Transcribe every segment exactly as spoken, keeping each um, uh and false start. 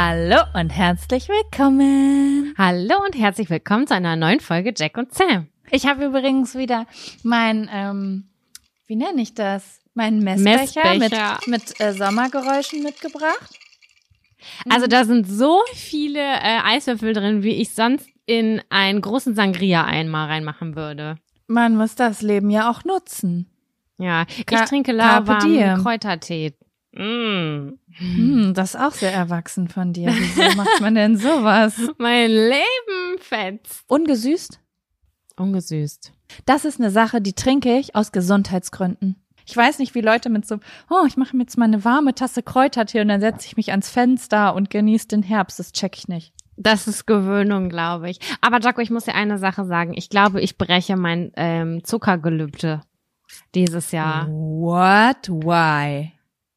Hallo und herzlich willkommen. Hallo und herzlich willkommen zu einer neuen Folge Jack und Sam. Ich habe übrigens wieder mein, ähm, wie nenne ich das? Meinen Messbecher, Messbecher. mit, mit äh, Sommergeräuschen mitgebracht. Also da sind so viele äh, Eiswürfel drin, wie ich sonst in einen großen Sangria einmal reinmachen würde. Man muss das Leben ja auch nutzen. Ja, ich Ka- trinke Carpe diem. lauwarmen Kräutertee. Mm. Hm, das ist auch sehr erwachsen von dir. Wieso macht man denn sowas? Mein Leben fetzt. Ungesüßt? Ungesüßt. Das ist eine Sache, die trinke ich aus Gesundheitsgründen. Ich weiß nicht, wie Leute mit so, oh, ich mache mir jetzt mal eine warme Tasse Kräutertee und dann setze ich mich ans Fenster und genieße den Herbst. Das check ich nicht. Das ist Gewöhnung, glaube ich. Aber Jaco, ich muss dir eine Sache sagen. Ich glaube, ich breche mein ähm, Zuckergelübde dieses Jahr. What? Why?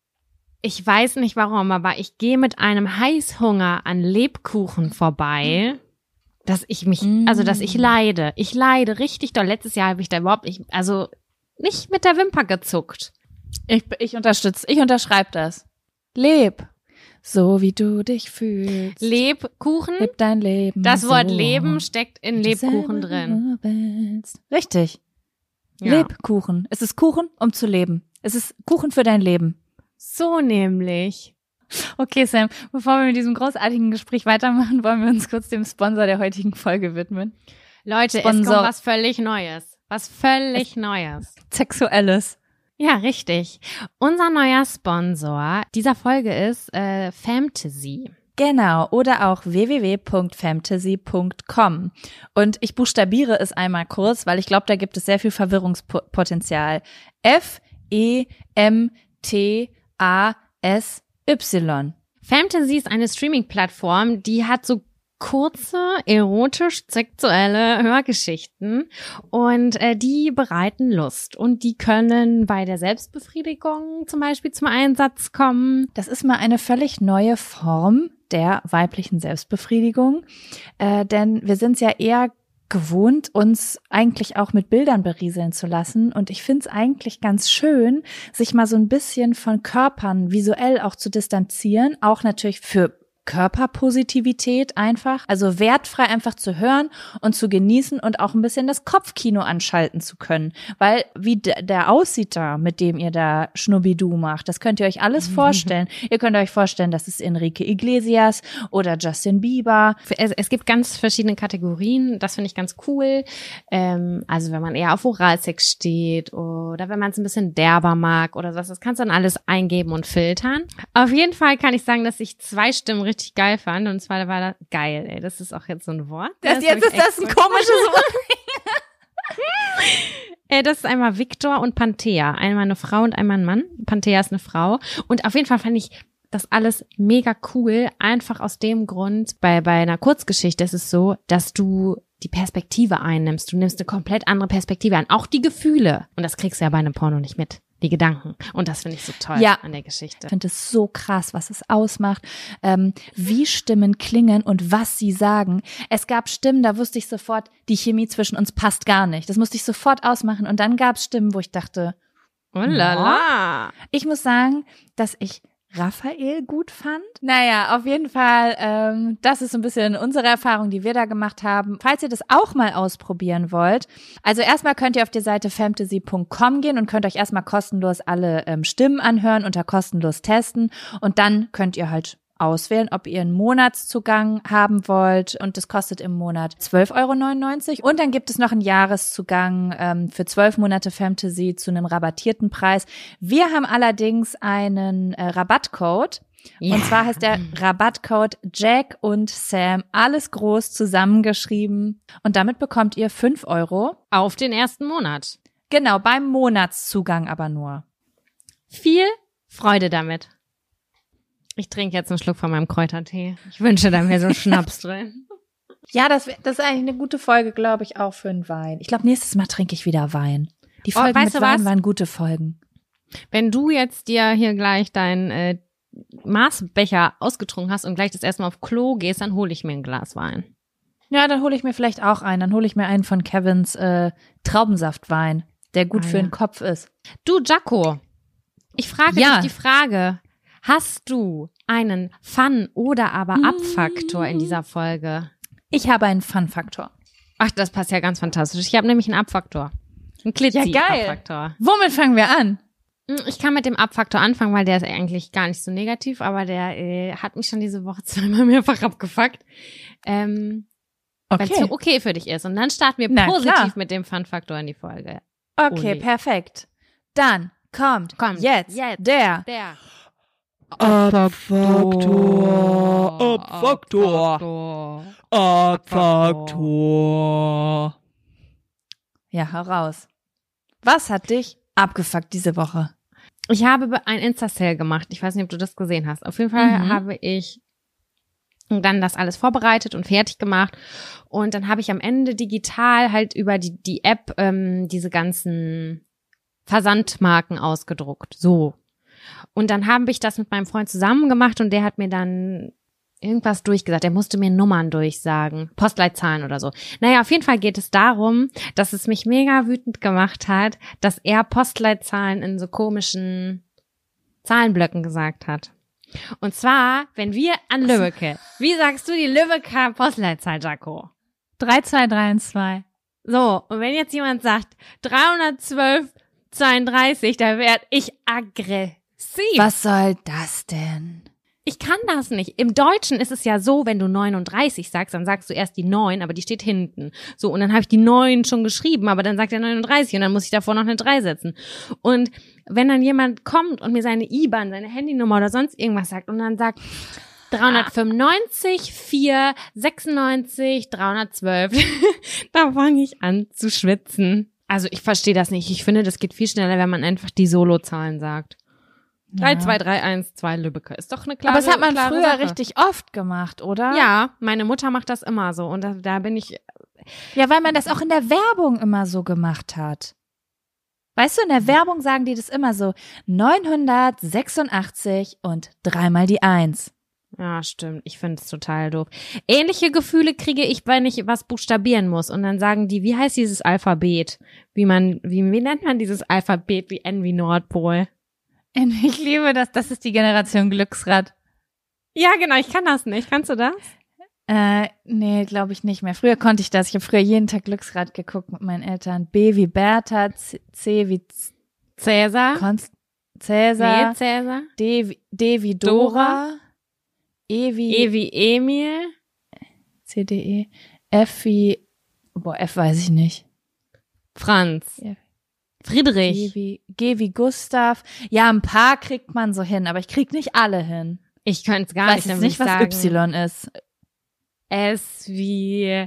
Ich weiß nicht warum, aber ich gehe mit einem Heißhunger an Lebkuchen vorbei, dass ich mich, also dass ich leide. Ich leide richtig doll. Letztes Jahr habe ich da überhaupt nicht, also nicht mit der Wimper gezuckt. Ich, ich unterstütze, ich unterschreibe das. Leb, so wie du dich fühlst. Lebkuchen, Leb dein Leben. das so, Wort Leben steckt in wie du Lebkuchen selber drin. bist. Richtig. Ja. Lebkuchen. Es ist Kuchen, um zu leben. Es ist Kuchen für dein Leben. So nämlich. Okay, Sam, bevor wir mit diesem großartigen Gespräch weitermachen, wollen wir uns kurz dem Sponsor der heutigen Folge widmen. Leute, Sponsor. es kommt was völlig Neues. Was völlig Neues. Sexuelles. Ja, richtig. Unser neuer Sponsor dieser Folge ist äh, Fantasy. Genau, oder auch w w w punkt fantasy punkt com. Und ich buchstabiere es einmal kurz, weil ich glaube, da gibt es sehr viel Verwirrungspotenzial. F E M T A S Y. Fantasy ist eine Streaming-Plattform, die hat so kurze, erotisch-sexuelle Hörgeschichten und äh, die bereiten Lust und die können bei der Selbstbefriedigung zum Beispiel zum Einsatz kommen. Das ist mal eine völlig neue Form der weiblichen Selbstbefriedigung, äh, denn wir sind es ja eher gewohnt, uns eigentlich auch mit Bildern berieseln zu lassen. Und ich finde es eigentlich ganz schön, sich mal so ein bisschen von Körpern visuell auch zu distanzieren, auch natürlich für Körperpositivität einfach, also wertfrei einfach zu hören und zu genießen und auch ein bisschen das Kopfkino anschalten zu können, weil wie d- der aussieht da, mit dem ihr da Schnubbidu macht, das könnt ihr euch alles vorstellen. Ihr könnt euch vorstellen, das ist Enrique Iglesias oder Justin Bieber. Es, es gibt ganz verschiedene Kategorien, das finde ich ganz cool. Ähm, also wenn man eher auf Oralsex steht oder wenn man es ein bisschen derber mag oder was, das kannst du dann alles eingeben und filtern. Auf jeden Fall kann ich sagen, dass ich zwei Stimmen richtig geil fand und zwar war das geil, ey, das ist auch jetzt so ein Wort. Das, das jetzt ist das ein komisches Wort. äh, das ist einmal Victor und Panthea, einmal eine Frau und einmal ein Mann. Panthea ist eine Frau und auf jeden Fall fand ich das alles mega cool, einfach aus dem Grund, bei bei einer Kurzgeschichte ist es so, dass du die Perspektive einnimmst, du nimmst eine komplett andere Perspektive an, auch die Gefühle und das kriegst du ja bei einem Porno nicht mit. Die Gedanken. Und das finde ich so toll ja, an der Geschichte. Ich finde es so krass, was es ausmacht, ähm, wie Stimmen klingen und was sie sagen. Es gab Stimmen, da wusste ich sofort, die Chemie zwischen uns passt gar nicht. Das musste ich sofort ausmachen. Und dann gab es Stimmen, wo ich dachte, oh la la. Ich muss sagen, dass ich Raphael gut fand. Naja, auf jeden Fall, ähm, das ist so ein bisschen unsere Erfahrung, die wir da gemacht haben. Falls ihr das auch mal ausprobieren wollt, also erstmal könnt ihr auf die Seite fantasy punkt com gehen und könnt euch erstmal kostenlos alle ähm, Stimmen anhören, unter kostenlos testen und dann könnt ihr halt auswählen, ob ihr einen Monatszugang haben wollt und das kostet im Monat zwölf Euro neunundneunzig und dann gibt es noch einen Jahreszugang ähm, für zwölf Monate Fantasy zu einem rabattierten Preis. Wir haben allerdings einen äh, Rabattcode ja. Und zwar heißt der Rabattcode Jack und Sam, alles groß zusammengeschrieben und damit bekommt ihr fünf Euro auf den ersten Monat. Genau, beim Monatszugang aber nur. Viel Freude damit. Ich trinke jetzt einen Schluck von meinem Kräutertee. Ich wünsche, da wäre so Schnaps drin. Ja, das, das ist eigentlich eine gute Folge, glaube ich, auch für einen Wein. Ich glaube, nächstes Mal trinke ich wieder Wein. Die Folgen oh, mit Wein was? waren gute Folgen. Wenn du jetzt dir hier gleich deinen äh, Maßbecher ausgetrunken hast und gleich das erste Mal auf Klo gehst, dann hole ich mir ein Glas Wein. Ja, dann hole ich mir vielleicht auch einen. Dann hole ich mir einen von Kevins äh, Traubensaftwein, der gut ah, für ja. den Kopf ist. Du, Jaco, ich frage ja. dich die Frage. Hast du einen Fun- oder aber Up-Faktor in dieser Folge? Ich habe einen Fun-Faktor. Ach, das passt ja ganz fantastisch. Ich habe nämlich einen Up-Faktor. Ein Klitzi-Up-Faktor. Ja, geil. Womit fangen wir an? Ich kann mit dem Up-Faktor anfangen, weil der ist eigentlich gar nicht so negativ, aber der äh, hat mich schon diese Woche zweimal mehrfach abgefuckt. Ähm, Okay. Wenn es okay für dich ist. Und dann starten wir Na, positiv klar. mit dem Fun-Faktor in die Folge. Okay, Uli. perfekt. Dann kommt, Kommt jetzt, jetzt der Der Abfaktor. Abfaktor. Abfaktor. Ja, heraus. Was hat dich abgefuckt diese Woche? Ich habe ein Insta-Sale gemacht. Ich weiß nicht, ob du das gesehen hast. Auf jeden Fall Mhm. habe ich dann das alles vorbereitet und fertig gemacht. Und dann habe ich am Ende digital halt über die, die App ähm, diese ganzen Versandmarken ausgedruckt. So. Und dann habe ich das mit meinem Freund zusammen gemacht und der hat mir dann irgendwas durchgesagt. Er musste mir Nummern durchsagen, Postleitzahlen oder so. Naja, auf jeden Fall geht es darum, dass es mich mega wütend gemacht hat, dass er Postleitzahlen in so komischen Zahlenblöcken gesagt hat. Und zwar, wenn wir an Lübbecke, wie sagst du die Lübecker Postleitzahl, Jaco? drei zwei drei eins zwei. So, und wenn jetzt jemand sagt dreihundertzwölf zweiunddreißig, da werd ich aggressiv. Was soll das denn? Ich kann das nicht. Im Deutschen ist es ja so, wenn du neununddreißig sagst, dann sagst du erst die neun, aber die steht hinten. So, und dann habe ich die neun schon geschrieben, aber dann sagt er neununddreißig und dann muss ich davor noch eine drei setzen. Und wenn dann jemand kommt und mir seine I B A N, seine Handynummer oder sonst irgendwas sagt und dann sagt dreihundertfünfundneunzig, vier, sechsundneunzig, dreihundertzwölf, da fange ich an zu schwitzen. Also ich verstehe das nicht. Ich finde, das geht viel schneller, wenn man einfach die Solozahlen sagt. drei zwei drei eins zwei Lübbecke. Ist doch eine klare Aber das hat man klare früher Sache. richtig oft gemacht, oder? Ja, meine Mutter macht das immer so. Und da, da bin ich, Ja, weil man das auch in der Werbung immer so gemacht hat. Weißt du, in der Werbung sagen die das immer so, neunhundertsechsundachtzig und dreimal die Eins. ja, stimmt. Ich finde es total doof. Ähnliche Gefühle kriege ich, wenn ich was buchstabieren muss. Und dann sagen die, wie heißt dieses Alphabet? Wie man, wie, wie nennt man dieses Alphabet wie N wie Nordpol? Ich liebe das, das ist die Generation Glücksrad. Ja, genau. Ich kann das nicht. Kannst du das? Äh, nee, glaube ich nicht mehr. Früher konnte ich das. Ich habe früher jeden Tag Glücksrad geguckt mit meinen Eltern. B wie Bertha, C, C wie Z- Cäsar? Konst Cäsar, Nee, Cäsar. D wie, D wie Dora, Dora. E wie E wie Emil. C, D, E, F wie, boah, F weiß ich nicht. Franz. Ja. G Friedrich. wie, G wie Gustav. Ja, ein paar kriegt man so hin, aber ich krieg nicht alle hin. Ich könnte es gar Ich weiß nicht, jetzt dann nicht, was würde ich sagen. Y ist. S wie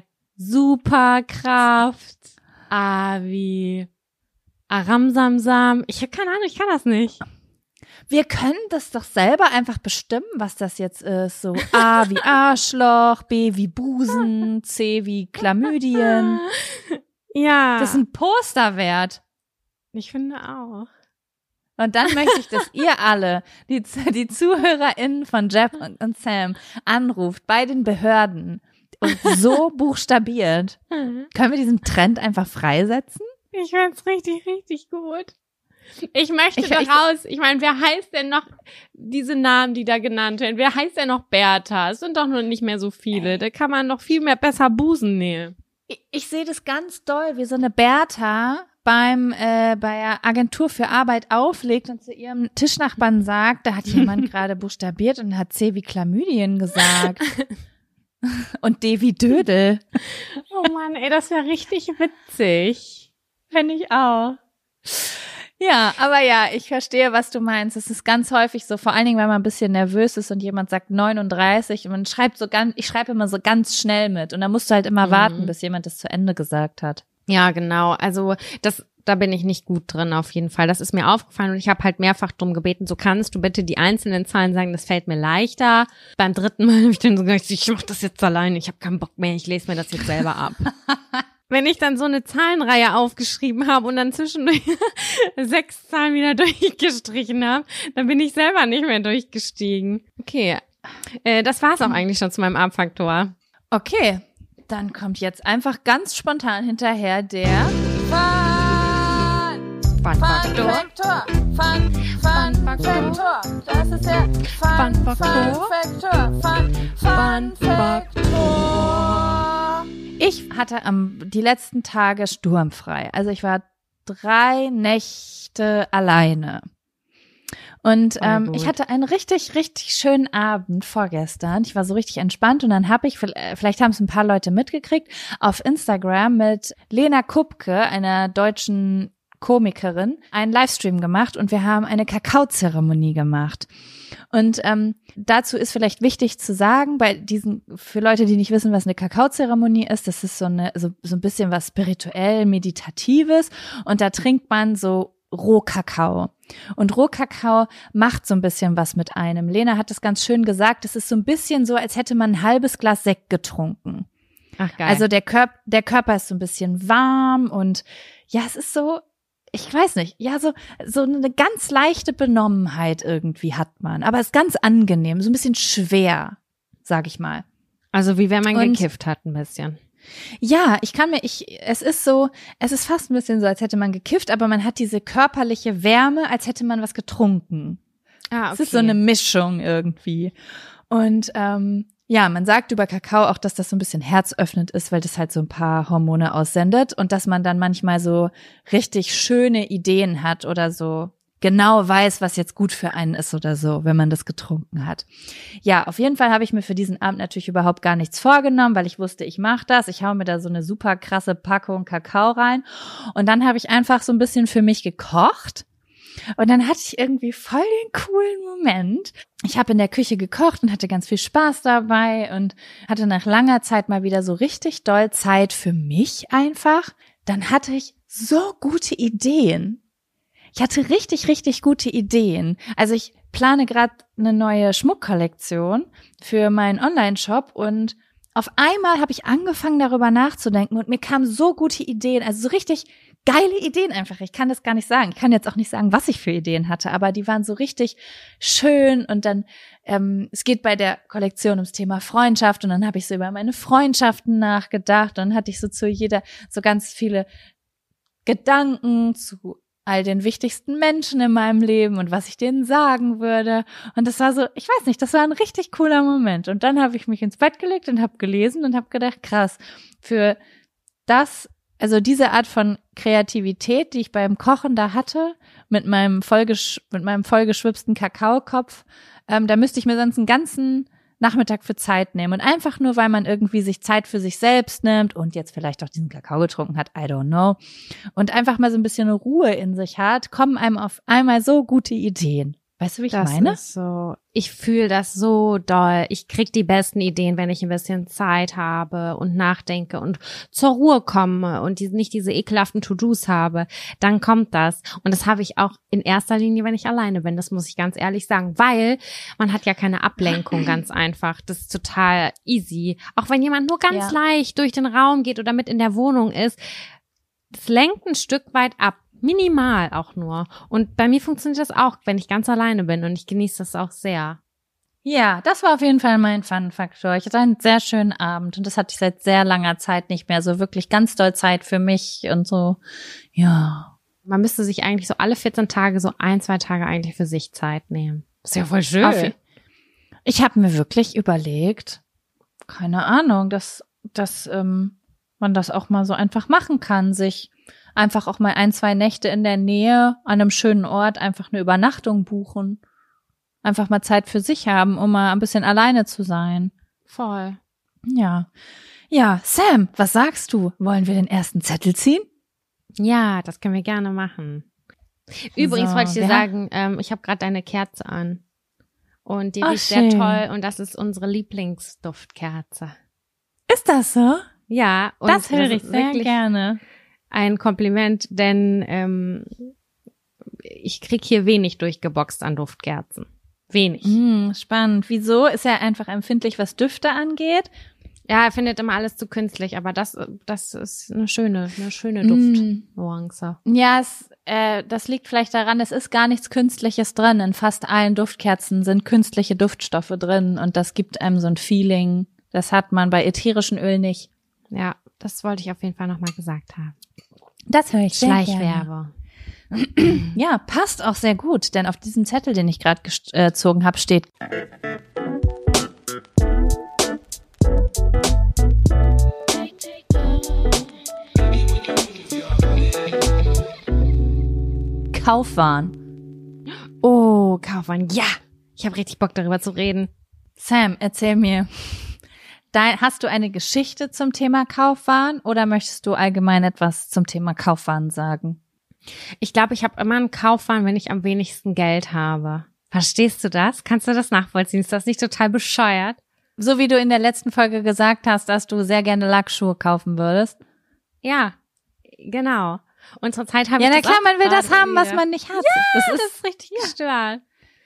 Superkraft. A wie Aramsamsam. Ich habe keine Ahnung, ich kann das nicht. Wir können das doch selber einfach bestimmen, was das jetzt ist. So A wie Arschloch, B wie Busen, C wie Chlamydien. Ja. Das ist ein Poster wert. ich finde auch. Und dann möchte ich, dass ihr alle, die, die ZuhörerInnen von Jeb und, und Sam, anruft bei den Behörden und so buchstabiert. Können wir diesen Trend einfach freisetzen? Ich find's richtig, richtig gut. Ich möchte Ich- da ich- raus. Ich meine, wer heißt denn noch diese Namen, die da genannt werden? Wer heißt denn noch Bertha? Es sind doch noch nicht mehr so viele. Da kann man noch viel mehr besser Busen nehmen. Ich, ich sehe das ganz doll, wie so eine Bertha beim äh, bei der Agentur für Arbeit auflegt und zu ihrem Tischnachbarn sagt, da hat jemand gerade buchstabiert und hat C wie Chlamydien gesagt. Und D wie Dödel. Oh Mann, ey, das wäre richtig witzig. Fände ich auch. Ja, aber ja, ich verstehe, was du meinst. Es ist ganz häufig so, vor allen Dingen, wenn man ein bisschen nervös ist und jemand sagt neununddreißig und man schreibt so ganz, ich schreibe immer so ganz schnell mit und dann musst du halt immer Mhm. warten, bis jemand das zu Ende gesagt hat. Ja, genau. Also das, da bin ich nicht gut drin auf jeden Fall. Das ist mir aufgefallen und ich habe halt mehrfach drum gebeten, so kannst du bitte die einzelnen Zahlen sagen, das fällt mir leichter. Beim dritten Mal habe ich dann so gesagt, ich mach das jetzt alleine, ich habe keinen Bock mehr, ich lese mir das jetzt selber ab. Wenn ich dann so eine Zahlenreihe aufgeschrieben habe und dann zwischendurch sechs Zahlen wieder durchgestrichen habe, dann bin ich selber nicht mehr durchgestiegen. Okay, äh, das war's auch eigentlich schon zu meinem Abfaktor. Okay, dann kommt jetzt einfach ganz spontan hinterher der Fun Fun-Faktor. Fun, Fun, Faktor. Das ist der Fun, Fun-Faktor. Faktor. Fun, Fun, Faktor. Ich hatte am, die letzten Tage sturmfrei. Also ich war drei Nächte alleine. Und ähm, ich hatte einen richtig, richtig schönen Abend vorgestern. Ich war so richtig entspannt und dann habe ich, vielleicht haben es ein paar Leute mitgekriegt, auf Instagram mit Lena Kupke, einer deutschen Komikerin, einen Livestream gemacht und wir haben eine Kakaozeremonie gemacht. Und ähm, dazu ist vielleicht wichtig zu sagen, bei diesen, für Leute, die nicht wissen, was eine Kakaozeremonie ist, das ist so eine, so, so ein bisschen was spirituell Meditatives und da trinkt man so Rohkakao. Und Rohkakao macht so ein bisschen was mit einem. Lena hat das ganz schön gesagt, es ist so ein bisschen so, als hätte man ein halbes Glas Sekt getrunken. Ach geil. Also der Körper, der Körper ist so ein bisschen warm und ja, es ist so, ich weiß nicht, ja, so, so eine ganz leichte Benommenheit irgendwie hat man, aber es ist ganz angenehm, so ein bisschen schwer, sag ich mal. Also wie wenn man Und- gekifft hat ein bisschen. Ja, ich kann mir, ich, es ist so, es ist fast ein bisschen so, als hätte man gekifft, aber man hat diese körperliche Wärme, als hätte man was getrunken. Ah, okay. Es ist so eine Mischung irgendwie. Und ähm, ja, man sagt über Kakao auch, dass das so ein bisschen herzöffnend ist, weil das halt so ein paar Hormone aussendet und dass man dann manchmal so richtig schöne Ideen hat oder so genau weiß, was jetzt gut für einen ist oder so, wenn man das getrunken hat. Ja, auf jeden Fall habe ich mir für diesen Abend natürlich überhaupt gar nichts vorgenommen, weil ich wusste, ich mache das. Ich hau mir da so eine super krasse Packung Kakao rein und dann habe ich einfach so ein bisschen für mich gekocht. Und dann hatte ich irgendwie voll den coolen Moment. Ich habe in der Küche gekocht und hatte ganz viel Spaß dabei und hatte nach langer Zeit mal wieder so richtig doll Zeit für mich einfach. Dann hatte ich so gute Ideen. Ich hatte richtig, richtig gute Ideen. Also ich plane gerade eine neue Schmuckkollektion für meinen Online-Shop und auf einmal habe ich angefangen, darüber nachzudenken und mir kamen so gute Ideen, also so richtig geile Ideen einfach. Ich kann das gar nicht sagen. Ich kann jetzt auch nicht sagen, was ich für Ideen hatte, aber die waren so richtig schön und dann, ähm, es geht bei der Kollektion ums Thema Freundschaft und dann habe ich so über meine Freundschaften nachgedacht und dann hatte ich so zu jeder so ganz viele Gedanken zu all den wichtigsten Menschen in meinem Leben und was ich denen sagen würde. Und das war so, ich weiß nicht, das war ein richtig cooler Moment. Und dann habe ich mich ins Bett gelegt und habe gelesen und habe gedacht, krass, für das, also diese Art von Kreativität, die ich beim Kochen da hatte, mit meinem vollgesch- mit meinem vollgeschwipsten Kakaokopf, ähm, da müsste ich mir sonst einen ganzen Nachmittag für Zeit nehmen. Und einfach nur, weil man irgendwie sich Zeit für sich selbst nimmt und jetzt vielleicht auch diesen Kakao getrunken hat, I don't know, und einfach mal so ein bisschen Ruhe in sich hat, kommen einem auf einmal so gute Ideen. Weißt du, wie ich das meine? Ist so, ich fühle das so doll. Ich krieg die besten Ideen, wenn ich ein bisschen Zeit habe und nachdenke und zur Ruhe komme und die, nicht diese ekelhaften To-Dos habe. Dann kommt das. Und das habe ich auch in erster Linie, wenn ich alleine bin. Das muss ich ganz ehrlich sagen, weil man hat ja keine Ablenkung ganz einfach. Das ist total easy. Auch wenn jemand nur ganz Ja. leicht durch den Raum geht oder mit in der Wohnung ist, das lenkt ein Stück weit ab. Minimal auch nur. Und bei mir funktioniert das auch, wenn ich ganz alleine bin und ich genieße das auch sehr. Ja, das war auf jeden Fall mein Fun-Faktor. Ich hatte einen sehr schönen Abend und das hatte ich seit sehr langer Zeit nicht mehr. So wirklich ganz doll Zeit für mich und so, ja. Man müsste sich eigentlich so alle vierzehn Tage so ein, zwei Tage eigentlich für sich Zeit nehmen. Das ist ja voll schön. Auf- Ich habe mir wirklich überlegt, keine Ahnung, dass, dass ähm, man das auch mal so einfach machen kann, sich einfach auch mal ein, zwei Nächte in der Nähe an einem schönen Ort einfach eine Übernachtung buchen. Einfach mal Zeit für sich haben, um mal ein bisschen alleine zu sein. Voll. Ja. Ja, Sam, was sagst du? Wollen wir den ersten Zettel ziehen? Ja, das können wir gerne machen. Übrigens So, wollte ich dir wer- sagen, ähm, ich habe gerade deine Kerze an. Und die Ach, riecht sehr schön. toll und das ist unsere Lieblingsduftkerze. Ist das so? Ja, und Das höre ich ist sehr wirklich gerne. ein Kompliment, denn ähm, ich krieg hier wenig durchgeboxt an Duftkerzen. Wenig. Hm, spannend. Wieso? Ist er einfach empfindlich, was Düfte angeht? Ja, er findet immer alles zu künstlich, aber das, das ist eine schöne, eine schöne Mm. Duftnuance. Ja, es, äh, das liegt vielleicht daran, es ist gar nichts Künstliches drin. In fast allen Duftkerzen sind künstliche Duftstoffe drin und das gibt einem so ein Feeling. Das hat man bei ätherischen Ölen nicht. Ja, das wollte ich auf jeden Fall nochmal gesagt haben. Das höre ich sehr gerne. Schleichwerbung. Ja, passt auch sehr gut, denn auf diesem Zettel, den ich gerade gezogen habe, steht Kaufwahn. Oh, Kaufwahn, ja. Ich habe richtig Bock, darüber zu reden. Sam, erzähl mir, dein, hast du eine Geschichte zum Thema Kaufwahn oder möchtest du allgemein etwas zum Thema Kaufwahn sagen? Ich glaube, ich habe immer einen Kaufwahn, wenn ich am wenigsten Geld habe. Verstehst du das? Kannst du das nachvollziehen? Ist das nicht total bescheuert? So wie du in der letzten Folge gesagt hast, dass du sehr gerne Lackschuhe kaufen würdest. Ja, genau. Und zur Zeit habe ja, ich Ja, na das klar, man will das haben, wieder. was man nicht hat. Ja, das, das ist, ist richtig gestört.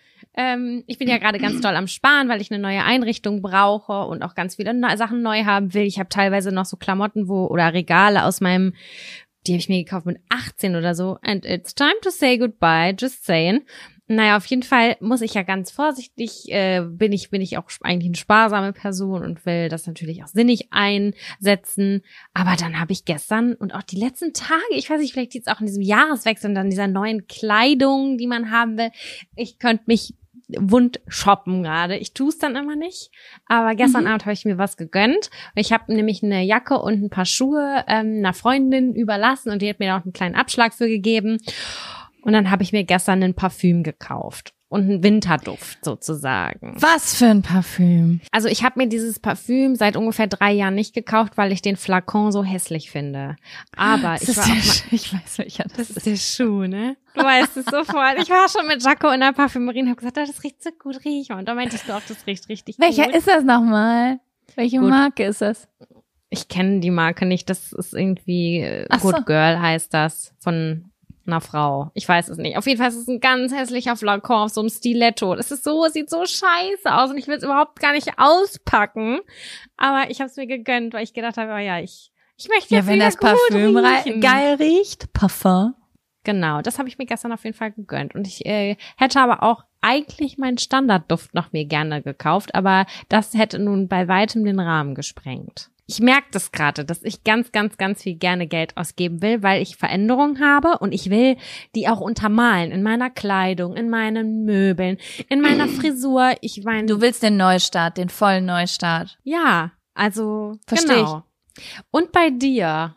Ähm, ich bin ja gerade ganz doll am Sparen, weil ich eine neue Einrichtung brauche und auch ganz viele ne- Sachen neu haben will. Ich habe teilweise noch so Klamotten wo oder Regale aus meinem, die habe ich mir gekauft mit achtzehn oder so. And it's time to say goodbye, just saying. Naja, auf jeden Fall muss ich ja ganz vorsichtig, äh, bin ich bin ich auch eigentlich eine sparsame Person und will das natürlich auch sinnig einsetzen. Aber dann habe ich gestern und auch die letzten Tage, ich weiß nicht, vielleicht liegt es auch in diesem Jahreswechsel und dann dieser neuen Kleidung, die man haben will. Ich könnte mich wund shoppen gerade. Ich tue es dann immer nicht. Aber gestern mhm. Abend habe ich mir was gegönnt. Ich habe nämlich eine Jacke und ein paar Schuhe ähm, einer Freundin überlassen und die hat mir auch einen kleinen Abschlag für gegeben. Und dann habe ich mir gestern ein Parfüm gekauft und einen Winterduft sozusagen. Was für ein Parfüm? Also ich habe mir dieses Parfüm seit ungefähr drei Jahren nicht gekauft, weil ich den Flakon so hässlich finde. Aber das ich ist war der auch mal, Sch- ich weiß welcher das, das ist der Schuh, ne? Du weißt es sofort. Ich war schon mit Jaco in der Parfümerie und habe gesagt, oh, das riecht so gut, riech. Und da meinte ich so, auch das riecht richtig Welcher gut. ist das nochmal? Welche Gut. Marke ist das? Ich kenne die Marke nicht. Das ist irgendwie äh, Ach so. Good Girl heißt das von einer Frau. Ich weiß es nicht. Auf jeden Fall ist es ein ganz hässlicher Flakon auf so einem Stiletto. Das ist so, sieht so scheiße aus und ich will es überhaupt gar nicht auspacken. Aber ich habe es mir gegönnt, weil ich gedacht habe, oh ja, ich ich möchte jetzt Ja, wenn wieder das gut Parfüm rei- riechen. geil riecht, Parfum. Genau, das habe ich mir gestern auf jeden Fall gegönnt. Und ich äh, hätte aber auch eigentlich meinen Standardduft noch mir gerne gekauft, aber das hätte nun bei weitem den Rahmen gesprengt. Ich merke das gerade, dass ich ganz, ganz, ganz viel gerne Geld ausgeben will, weil ich Veränderungen habe und ich will die auch untermalen in meiner Kleidung, in meinen Möbeln, in meiner Frisur. Ich meine, Du willst den Neustart, den vollen Neustart. ja, also Versteh genau. Und bei dir?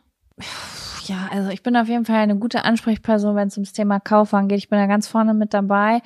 Ja, also ich bin auf jeden Fall eine gute Ansprechperson, wenn es ums Thema Kaufwahn geht. Ich bin da ganz vorne mit dabei.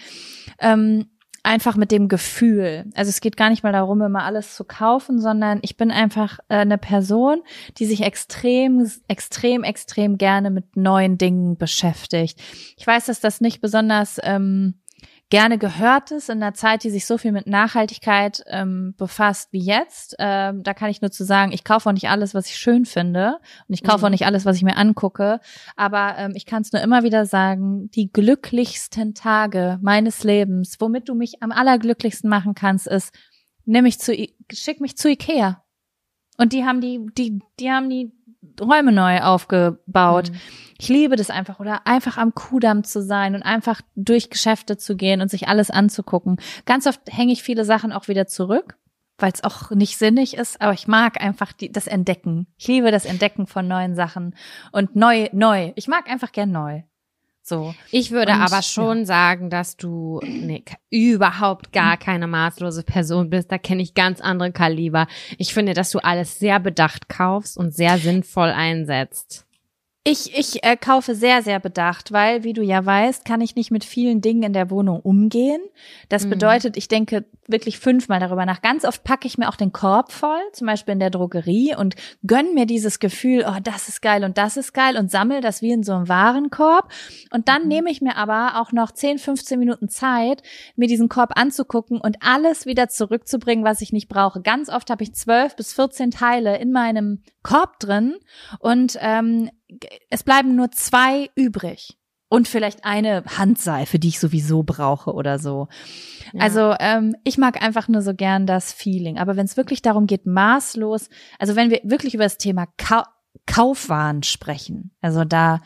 Ähm, einfach mit dem Gefühl. Also es geht gar nicht mal darum, immer alles zu kaufen, sondern ich bin einfach äh, eine Person, die sich extrem, extrem, extrem gerne mit neuen Dingen beschäftigt. Ich weiß, dass das nicht besonders ähm, gerne gehört ist in einer Zeit, die sich so viel mit Nachhaltigkeit ähm, befasst wie jetzt. Ähm, da kann ich nur zu sagen, ich kaufe auch nicht alles, was ich schön finde und ich kaufe Mhm. auch nicht alles, was ich mir angucke, aber ähm, ich kann es nur immer wieder sagen, die glücklichsten Tage meines Lebens, womit du mich am allerglücklichsten machen kannst, ist, nimm mich zu, I- schick mich zu Ikea. Und die haben die, die, die haben die Räume neu aufgebaut. Mhm. Ich liebe das einfach. Oder einfach am Kudamm zu sein und einfach durch Geschäfte zu gehen und sich alles anzugucken. Ganz oft hänge ich viele Sachen auch wieder zurück, weil es auch nicht sinnig ist. Aber ich mag einfach die, das Entdecken. Ich liebe das Entdecken von neuen Sachen. Und neu, neu. Ich mag einfach gern neu. So. Ich würde Und, aber schon sagen, dass du nee, überhaupt gar keine maßlose Person bist. Da kenne ich ganz andere Kaliber. Ich finde, dass du alles sehr bedacht kaufst und sehr sinnvoll einsetzt. Ich, ich äh, kaufe sehr, sehr bedacht, weil, wie du ja weißt, kann ich nicht mit vielen Dingen in der Wohnung umgehen. Das Mhm. bedeutet, ich denke wirklich fünfmal darüber nach. Ganz oft packe ich mir auch den Korb voll, zum Beispiel in der Drogerie und gönn mir dieses Gefühl, oh, das ist geil und das ist geil und sammel das wie in so einem Warenkorb. Und dann Mhm. nehme ich mir aber auch noch zehn, fünfzehn Minuten Zeit, mir diesen Korb anzugucken und alles wieder zurückzubringen, was ich nicht brauche. Ganz oft habe ich zwölf bis vierzehn Teile in meinem Korb drin und ähm, es bleiben nur zwei übrig. Und vielleicht eine Handseife, die ich sowieso brauche oder so. Ja. Also ähm, ich mag einfach nur so gern das Feeling. Aber wenn es wirklich darum geht, maßlos, also wenn wir wirklich über das Thema Kau- Kaufwahn sprechen, also da,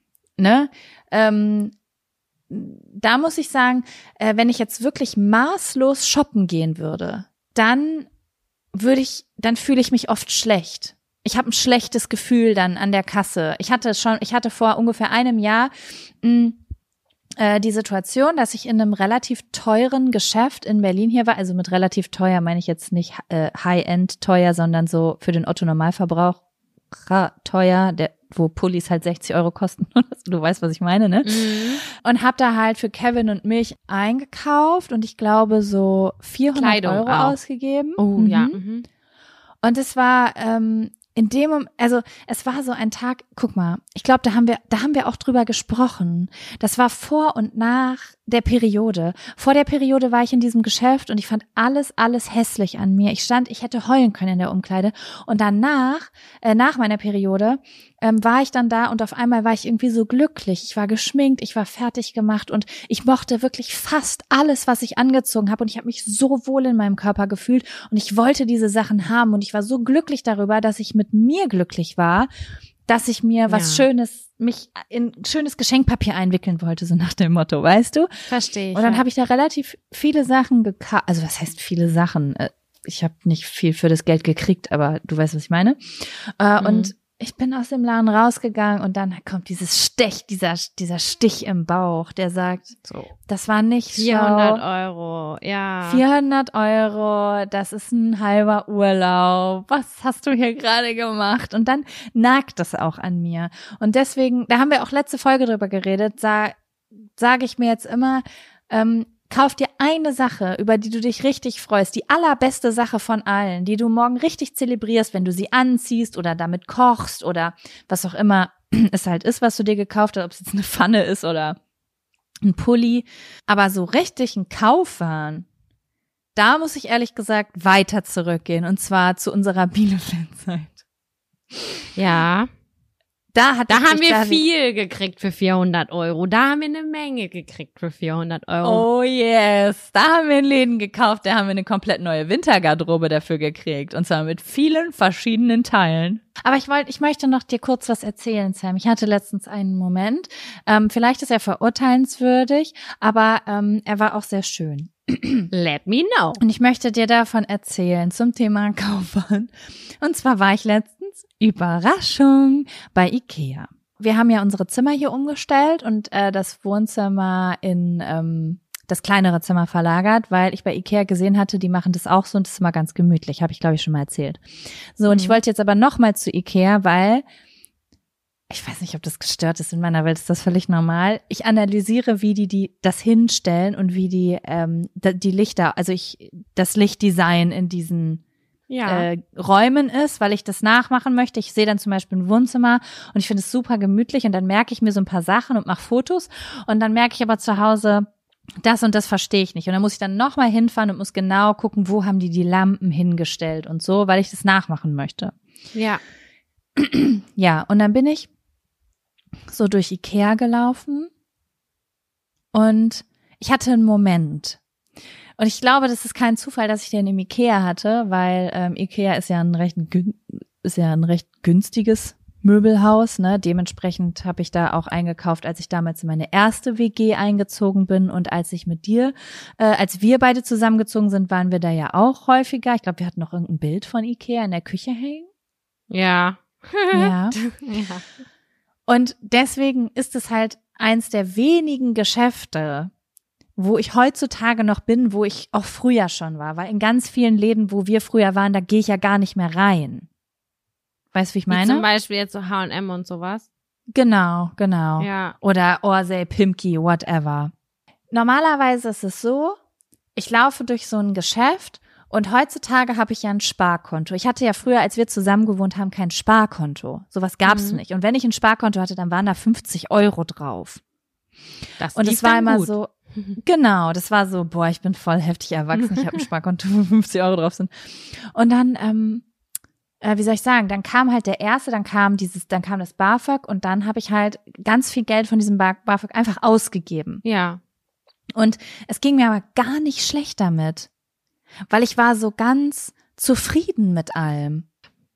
ne, ähm, da muss ich sagen, äh, wenn ich jetzt wirklich maßlos shoppen gehen würde, dann würde ich, dann fühle ich mich oft schlecht. Ich habe ein schlechtes Gefühl dann an der Kasse. Ich hatte schon, ich hatte vor ungefähr einem Jahr mh, äh, die Situation, dass ich in einem relativ teuren Geschäft in Berlin hier war. Also mit relativ teuer meine ich jetzt nicht äh, High-End teuer, sondern so für den Otto-Normalverbraucher teuer, der wo Pullis halt sechzig Euro kosten. Du weißt, was ich meine, ne? Mhm. Und hab da halt für Kevin und mich eingekauft und ich glaube so vierhundert Kleidung Euro auch. ausgegeben. Oh, Mhm. ja. Mhm. Und es war ähm, in dem Moment, also es war so ein Tag, guck mal, ich glaube, da haben wir, da haben wir auch drüber gesprochen. Das war vor und nach der Periode. Vor der Periode war ich in diesem Geschäft und ich fand alles, alles hässlich an mir. Ich stand, ich hätte heulen können in der Umkleide. Und danach, äh, nach meiner Periode, ähm, war ich dann da und auf einmal war ich irgendwie so glücklich. Ich war geschminkt, ich war fertig gemacht und ich mochte wirklich fast alles, was ich angezogen habe und ich habe mich so wohl in meinem Körper gefühlt und ich wollte diese Sachen haben und ich war so glücklich darüber, dass ich mit mir glücklich war, dass ich mir was Ja. Schönes, mich in schönes Geschenkpapier einwickeln wollte, so nach dem Motto, weißt du? Verstehe ich. Und dann ja. habe ich da relativ viele Sachen gekauft. Also was heißt viele Sachen? Äh, Ich habe nicht viel für das Geld gekriegt, aber du weißt, was ich meine. Äh, Mhm. Und ich bin aus dem Laden rausgegangen und dann kommt dieses Stech, dieser dieser Stich im Bauch, der sagt, so. das war nicht vierhundert schlau. Euro, ja. vierhundert Euro, das ist ein halber Urlaub. Was hast du hier gerade gemacht? Und dann nagt das auch an mir. Und deswegen, da haben wir auch letzte Folge drüber geredet, sage sag ich mir jetzt immer, ähm, kauf dir eine Sache, über die du dich richtig freust, die allerbeste Sache von allen, die du morgen richtig zelebrierst, wenn du sie anziehst oder damit kochst oder was auch immer es halt ist, was du dir gekauft hast, ob es jetzt eine Pfanne ist oder ein Pulli. Aber so richtig ein Kaufwahn, da muss ich ehrlich gesagt weiter zurückgehen und zwar zu unserer Bielefeld-Zeit. Ja. Da, hat Da ich haben dich wir da- viel gekriegt für vierhundert Euro. Da haben wir eine Menge gekriegt für vierhundert Euro. Oh yes, da haben wir in Läden gekauft, da haben wir eine komplett neue Wintergarderobe dafür gekriegt und zwar mit vielen verschiedenen Teilen. Aber ich wollte, ich möchte noch dir kurz was erzählen, Sam. Ich hatte letztens einen Moment, ähm, vielleicht ist er verurteilenswürdig, aber ähm, er war auch sehr schön. Let me know. Und ich möchte dir davon erzählen zum Thema Kaufmann. Und zwar war ich letztens, Überraschung, bei Ikea. Wir haben ja unsere Zimmer hier umgestellt und äh, das Wohnzimmer in ähm, das kleinere Zimmer verlagert, weil ich bei Ikea gesehen hatte, die machen das auch so und das ist immer ganz gemütlich, habe ich glaube ich schon mal erzählt. So, und ich wollte jetzt aber nochmal zu Ikea, weil ich weiß nicht, ob das gestört ist. In meiner Welt ist das völlig normal. Ich analysiere, wie die, die das hinstellen und wie die ähm, die Lichter, also ich das Lichtdesign in diesen Ja. äh, Räumen ist, weil ich das nachmachen möchte. Ich sehe dann zum Beispiel ein Wohnzimmer und ich finde es super gemütlich und dann merke ich mir so ein paar Sachen und mache Fotos und dann merke ich aber zu Hause, das und das verstehe ich nicht. Und dann muss ich dann nochmal hinfahren und muss genau gucken, wo haben die die Lampen hingestellt und so, weil ich das nachmachen möchte. ja. Ja, und dann bin ich so durch Ikea gelaufen und ich hatte einen Moment. Und ich glaube, das ist kein Zufall, dass ich den im Ikea hatte, weil ähm, Ikea ist ja ein recht gün- ist ja ein recht günstiges Möbelhaus, ne? Dementsprechend habe ich da auch eingekauft, als ich damals in meine erste W G eingezogen bin und als ich mit dir, äh, als wir beide zusammengezogen sind, waren wir da ja auch häufiger. Ich glaube, wir hatten noch irgendein Bild von Ikea in der Küche hängen. Ja. Ja. Ja. Und deswegen ist es halt eins der wenigen Geschäfte, wo ich heutzutage noch bin, wo ich auch früher schon war. Weil in ganz vielen Läden, wo wir früher waren, da gehe ich ja gar nicht mehr rein. Weißt du, wie ich Wie zum meine? Beispiel jetzt so H und M und sowas. Genau, genau. Ja. Oder Orsay, Pimki, whatever. Normalerweise ist es so, ich laufe durch so ein Geschäft und heutzutage habe ich ja ein Sparkonto. Ich hatte ja früher, als wir zusammen gewohnt haben, kein Sparkonto. Sowas gab's Mhm. nicht. Und wenn ich ein Sparkonto hatte, dann waren da fünfzig Euro drauf. Das Und lief es war dann immer gut. so, genau, das war so, boah, ich bin voll heftig erwachsen, ich habe ein Sparkonto, wo fünfzig Euro drauf sind. Und dann, ähm, äh, wie soll ich sagen, dann kam halt der erste, dann kam dieses, dann kam das BAföG und dann habe ich halt ganz viel Geld von diesem Ba- BAföG einfach ausgegeben. Ja. Und es ging mir aber gar nicht schlecht damit, weil ich war so ganz zufrieden mit allem.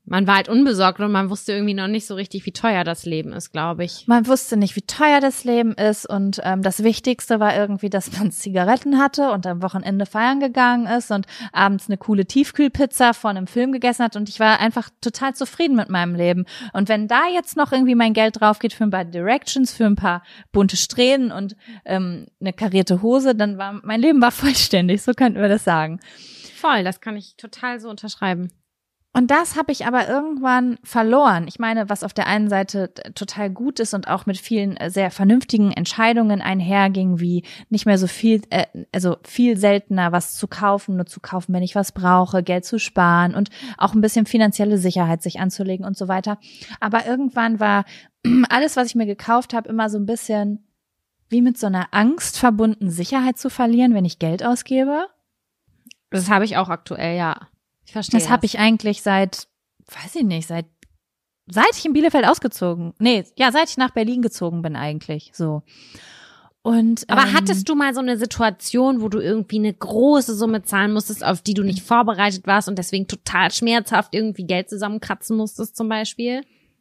Man war halt unbesorgt und man wusste irgendwie noch nicht so richtig, wie teuer das Leben ist, glaube ich. Man wusste nicht, wie teuer das Leben ist und ähm, das Wichtigste war irgendwie, dass man Zigaretten hatte und am Wochenende feiern gegangen ist und abends eine coole Tiefkühlpizza von einem Film gegessen hat und ich war einfach total zufrieden mit meinem Leben. Und wenn da jetzt noch irgendwie mein Geld drauf geht für ein paar Directions, für ein paar bunte Strähnen und ähm, eine karierte Hose, dann war mein Leben war vollständig, so könnten wir das sagen. Voll, das kann ich total so unterschreiben. Und das habe ich aber irgendwann verloren. Ich meine, was auf der einen Seite total gut ist und auch mit vielen sehr vernünftigen Entscheidungen einherging, wie nicht mehr so viel, äh, also viel seltener was zu kaufen, nur zu kaufen, wenn ich was brauche, Geld zu sparen und auch ein bisschen finanzielle Sicherheit sich anzulegen und so weiter. Aber irgendwann war alles, was ich mir gekauft habe, immer so ein bisschen wie mit so einer Angst verbunden, Sicherheit zu verlieren, wenn ich Geld ausgebe. Das habe ich auch aktuell, ja. Ich verstehe. Das habe ich eigentlich seit, weiß ich nicht, seit seit ich in Bielefeld ausgezogen. Nee, ja, seit ich nach Berlin gezogen bin eigentlich, so. Und Aber ähm, hattest du mal so eine Situation, wo du irgendwie eine große Summe zahlen musstest, auf die du nicht vorbereitet warst und deswegen total schmerzhaft irgendwie Geld zusammenkratzen musstest zum Beispiel?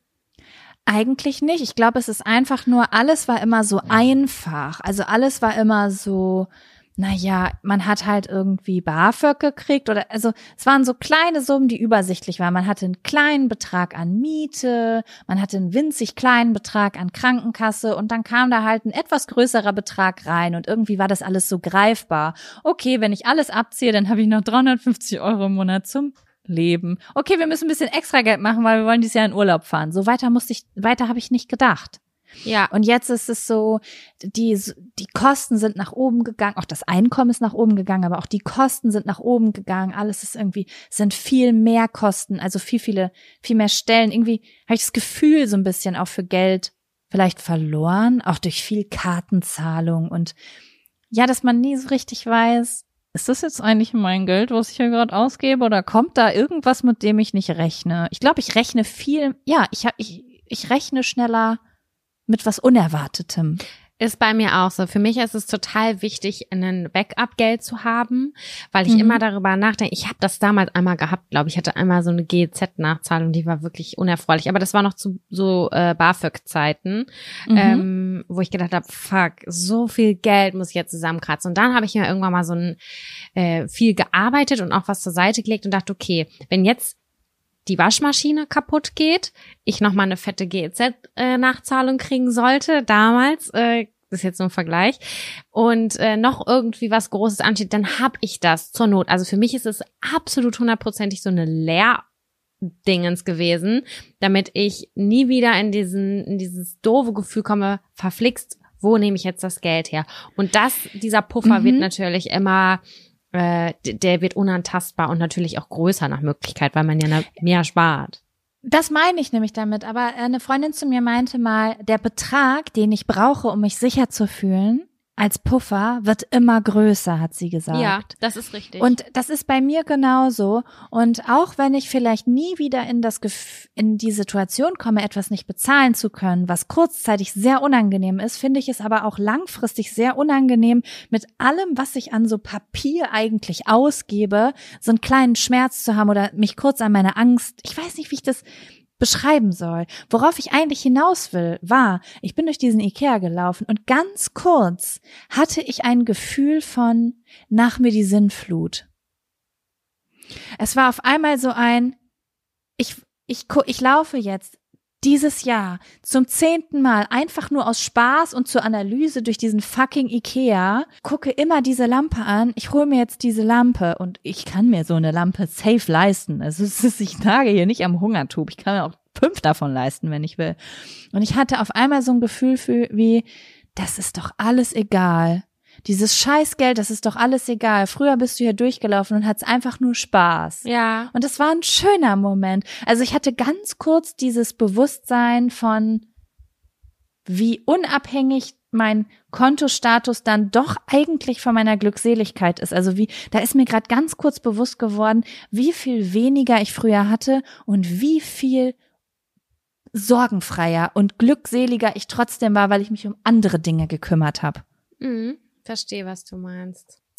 Eigentlich nicht. Ich glaube, es ist einfach nur, alles war immer so einfach. Also alles war immer so, naja, man hat halt irgendwie BAföG gekriegt oder, also es waren so kleine Summen, die übersichtlich waren. Man hatte einen kleinen Betrag an Miete, man hatte einen winzig kleinen Betrag an Krankenkasse und dann kam da halt ein etwas größerer Betrag rein und irgendwie war das alles so greifbar. Okay, wenn ich alles abziehe, dann habe ich noch dreihundertfünfzig Euro im Monat zum Leben. Okay, wir müssen ein bisschen extra Geld machen, weil wir wollen dieses Jahr in Urlaub fahren. So weiter musste ich, weiter habe ich nicht gedacht. Ja. Und jetzt ist es so, die, die Kosten sind nach oben gegangen, auch das Einkommen ist nach oben gegangen, aber auch die Kosten sind nach oben gegangen. Alles ist irgendwie, sind viel mehr Kosten, also viel, viele, viel mehr Stellen. Irgendwie habe ich das Gefühl, so ein bisschen auch für Geld vielleicht verloren, auch durch viel Kartenzahlung und ja, dass man nie so richtig weiß, ist das jetzt eigentlich mein Geld, was ich hier gerade ausgebe, oder kommt da irgendwas, mit dem ich nicht rechne? Ich glaube, ich rechne viel, ja, ich, ich, ich rechne schneller mit was Unerwartetem. Ist bei mir auch so. Für mich ist es total wichtig, ein Backup-Geld zu haben, weil ich Mhm. immer darüber nachdenke. Ich habe das damals einmal gehabt, glaube ich. Ich hatte einmal so eine G E Z-Nachzahlung, die war wirklich unerfreulich. Aber das war noch zu so äh, BAföG-Zeiten, Mhm. ähm, wo ich gedacht habe, fuck, so viel Geld muss ich jetzt zusammenkratzen. Und dann habe ich mir irgendwann mal so ein äh, viel gearbeitet und auch was zur Seite gelegt und dachte, okay, wenn jetzt die Waschmaschine kaputt geht, ich noch mal eine fette G E Z-Nachzahlung kriegen sollte, damals, äh, das ist jetzt so ein Vergleich, und äh, noch irgendwie was Großes ansteht, dann hab ich das zur Not. Also für mich ist es absolut hundertprozentig so eine Leerdingens gewesen, damit ich nie wieder in diesen in dieses doofe Gefühl komme, verflixt, wo nehme ich jetzt das Geld her? Und das, dieser Puffer Mhm. wird natürlich immer der wird unantastbar und natürlich auch größer nach Möglichkeit, weil man ja mehr spart. Das meine ich nämlich damit, aber eine Freundin zu mir meinte mal, der Betrag, den ich brauche, um mich sicher zu fühlen, als Puffer, wird immer größer, hat sie gesagt. Ja, das ist richtig. Und das ist bei mir genauso. Und auch wenn ich vielleicht nie wieder in das Gef- in die Situation komme, etwas nicht bezahlen zu können, was kurzzeitig sehr unangenehm ist, finde ich es aber auch langfristig sehr unangenehm, mit allem, was ich an so Papier eigentlich ausgebe, so einen kleinen Schmerz zu haben oder mich kurz an meine Angst, ich weiß nicht, wie ich das beschreiben soll. Worauf ich eigentlich hinaus will, war, ich bin durch diesen Ikea gelaufen und ganz kurz hatte ich ein Gefühl von, nach mir die Sinnflut. Es war auf einmal so ein, ich, ich, ich laufe jetzt dieses Jahr zum zehnten Mal einfach nur aus Spaß und zur Analyse durch diesen fucking Ikea, gucke immer diese Lampe an, ich hole mir jetzt diese Lampe und ich kann mir so eine Lampe safe leisten. Also es ist, ich nage hier nicht am Hungertub, ich kann mir auch fünf davon leisten, wenn ich will. Und ich hatte auf einmal so ein Gefühl für, wie, das ist doch alles egal. Dieses Scheißgeld, das ist doch alles egal. Früher bist du hier durchgelaufen und hattest einfach nur Spaß. Ja. Und das war ein schöner Moment. Also ich hatte ganz kurz dieses Bewusstsein von, wie unabhängig mein Kontostatus dann doch eigentlich von meiner Glückseligkeit ist. Also wie, da ist mir gerade ganz kurz bewusst geworden, wie viel weniger ich früher hatte und wie viel sorgenfreier und glückseliger ich trotzdem war, weil ich mich um andere Dinge gekümmert habe. Mhm. Verstehe, was du meinst.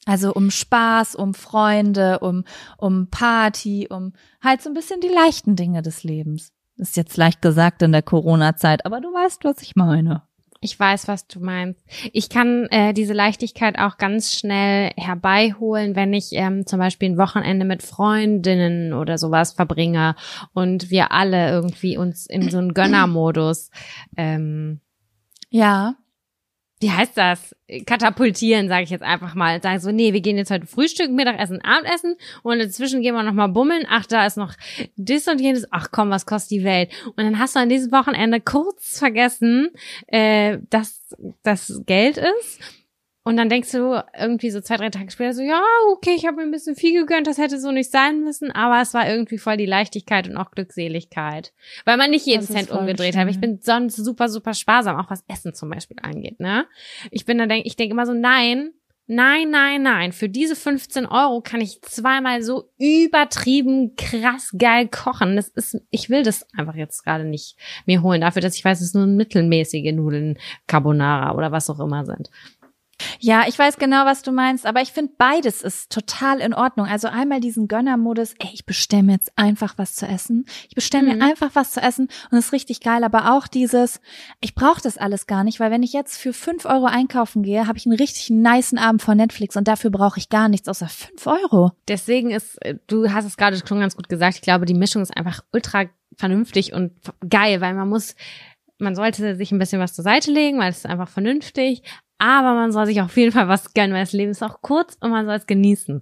Also um Spaß, um Freunde, um um Party, um halt so ein bisschen die leichten Dinge des Lebens. Ist jetzt leicht gesagt in der Corona-Zeit, aber du weißt, was ich meine. Ich weiß, was du meinst. Ich kann äh, diese Leichtigkeit auch ganz schnell herbeiholen, wenn ich ähm, zum Beispiel ein Wochenende mit Freundinnen oder sowas verbringe und wir alle irgendwie uns in so einen Gönnermodus, ähm, Ja. wie heißt das? Katapultieren, sage ich jetzt einfach mal. Sagen so, nee, wir gehen jetzt heute Frühstück, Mittagessen, Abendessen und dazwischen gehen wir noch mal bummeln. Ach, da ist noch das und jenes. Ach komm, was kostet die Welt? Und dann hast du an diesem Wochenende kurz vergessen, äh, dass das Geld ist. Und dann denkst du irgendwie so zwei, drei Tage später so, ja, okay, ich habe mir ein bisschen viel gegönnt, das hätte so nicht sein müssen, aber es war irgendwie voll die Leichtigkeit und auch Glückseligkeit. Weil man nicht jeden Cent umgedreht hat. Ich bin sonst super, super sparsam, auch was Essen zum Beispiel angeht, ne? Ich bin da denk, ich denke immer so, nein, nein, nein, nein, für diese fünfzehn Euro kann ich zweimal so übertrieben krass geil kochen. Das ist, ich will das einfach jetzt gerade nicht mir holen, dafür, dass ich weiß, es nur mittelmäßige Nudeln Carbonara oder was auch immer sind. Ja, ich weiß genau, was du meinst, aber ich finde, beides ist total in Ordnung. Also einmal diesen Gönnermodus, ey, ich bestelle mir jetzt einfach was zu essen. Ich bestelle Mhm. mir einfach was zu essen und das ist richtig geil, aber auch dieses, ich brauche das alles gar nicht, weil wenn ich jetzt für fünf Euro einkaufen gehe, habe ich einen richtig nicen Abend vor Netflix und dafür brauche ich gar nichts außer fünf Euro. Deswegen ist, du hast es gerade schon ganz gut gesagt, ich glaube, die Mischung ist einfach ultra vernünftig und geil, weil man muss, man sollte sich ein bisschen was zur Seite legen, weil es ist einfach vernünftig. Aber man soll sich auf jeden Fall was gönnen, weil das Leben ist auch kurz und man soll es genießen.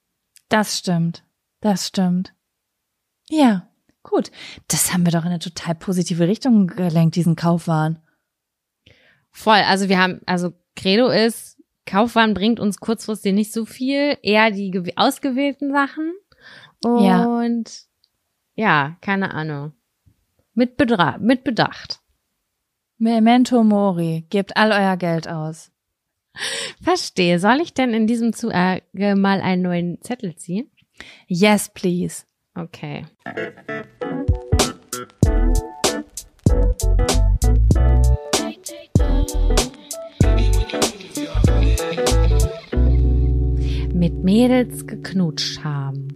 Das stimmt. Das stimmt. Ja, gut. Das haben wir doch in eine total positive Richtung gelenkt, diesen Kaufwahn. Voll. Also wir haben, also Credo ist, Kaufwahn bringt uns kurzfristig nicht so viel, eher die gew- ausgewählten Sachen. Und ja, ja, keine Ahnung. Mit, Bedra- mit Bedacht. Memento Mori, gebt all euer Geld aus. Verstehe. Soll ich denn in diesem Zuge mal einen neuen Zettel ziehen? Yes, please. Okay. Mit Mädels geknutscht haben.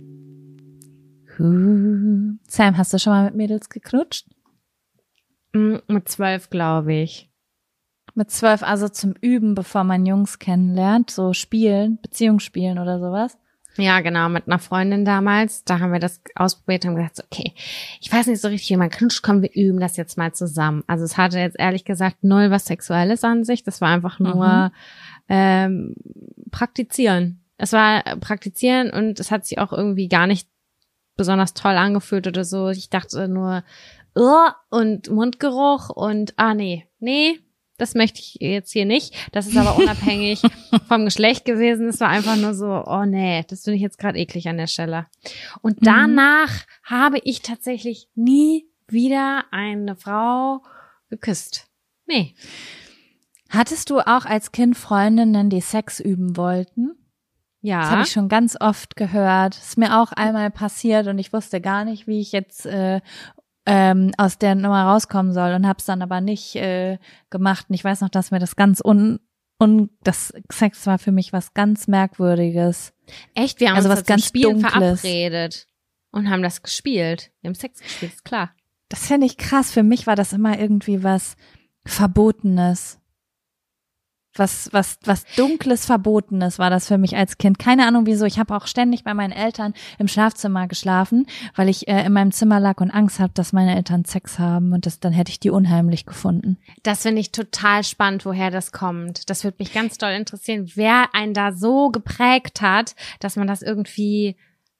Huh. Sam, hast du schon mal mit Mädels geknutscht? Mm, Mit zwölf, glaube ich. Mit zwölf, also zum Üben, bevor man Jungs kennenlernt, so spielen, Beziehungsspielen oder sowas. Ja, genau, mit einer Freundin damals. Da haben wir das ausprobiert und gesagt, so, okay, ich weiß nicht so richtig, wie man knutscht, komm, wir üben das jetzt mal zusammen. Also es hatte jetzt ehrlich gesagt null was Sexuelles an sich. Das war einfach nur Mhm. ähm, praktizieren. Es war äh, praktizieren und es hat sich auch irgendwie gar nicht besonders toll angefühlt oder so. Ich dachte nur, uh, und Mundgeruch und, ah nee, nee, das möchte ich jetzt hier nicht. Das ist aber unabhängig vom Geschlecht gewesen. Es war einfach nur so, oh nee, das finde ich jetzt gerade eklig an der Stelle. Und danach habe ich tatsächlich nie wieder eine Frau geküsst. Nee. Hattest du auch als Kind Freundinnen, die Sex üben wollten? Ja. Das habe ich schon ganz oft gehört. Ist mir auch einmal passiert und ich wusste gar nicht, wie ich jetzt äh, ähm, aus der Nummer rauskommen soll und habe es dann aber nicht äh, gemacht. Und ich weiß noch, dass mir das ganz un, un das Sex war für mich was ganz Merkwürdiges. Echt? Wir haben Also uns was zum ganz Spielen Dunkles. verabredet und haben das gespielt. Wir haben Sex gespielt, ist klar. Das finde ich krass. Für mich war das immer irgendwie was Verbotenes. Was, was, was Dunkles, Verbotenes war das für mich als Kind. Keine Ahnung wieso. Ich habe auch ständig bei meinen Eltern im Schlafzimmer geschlafen, weil ich äh, in meinem Zimmer lag und Angst hatte, dass meine Eltern Sex haben und das, dann hätte ich die unheimlich gefunden. Das finde ich total spannend, woher das kommt. Das würde mich ganz doll interessieren, wer einen da so geprägt hat, dass man das irgendwie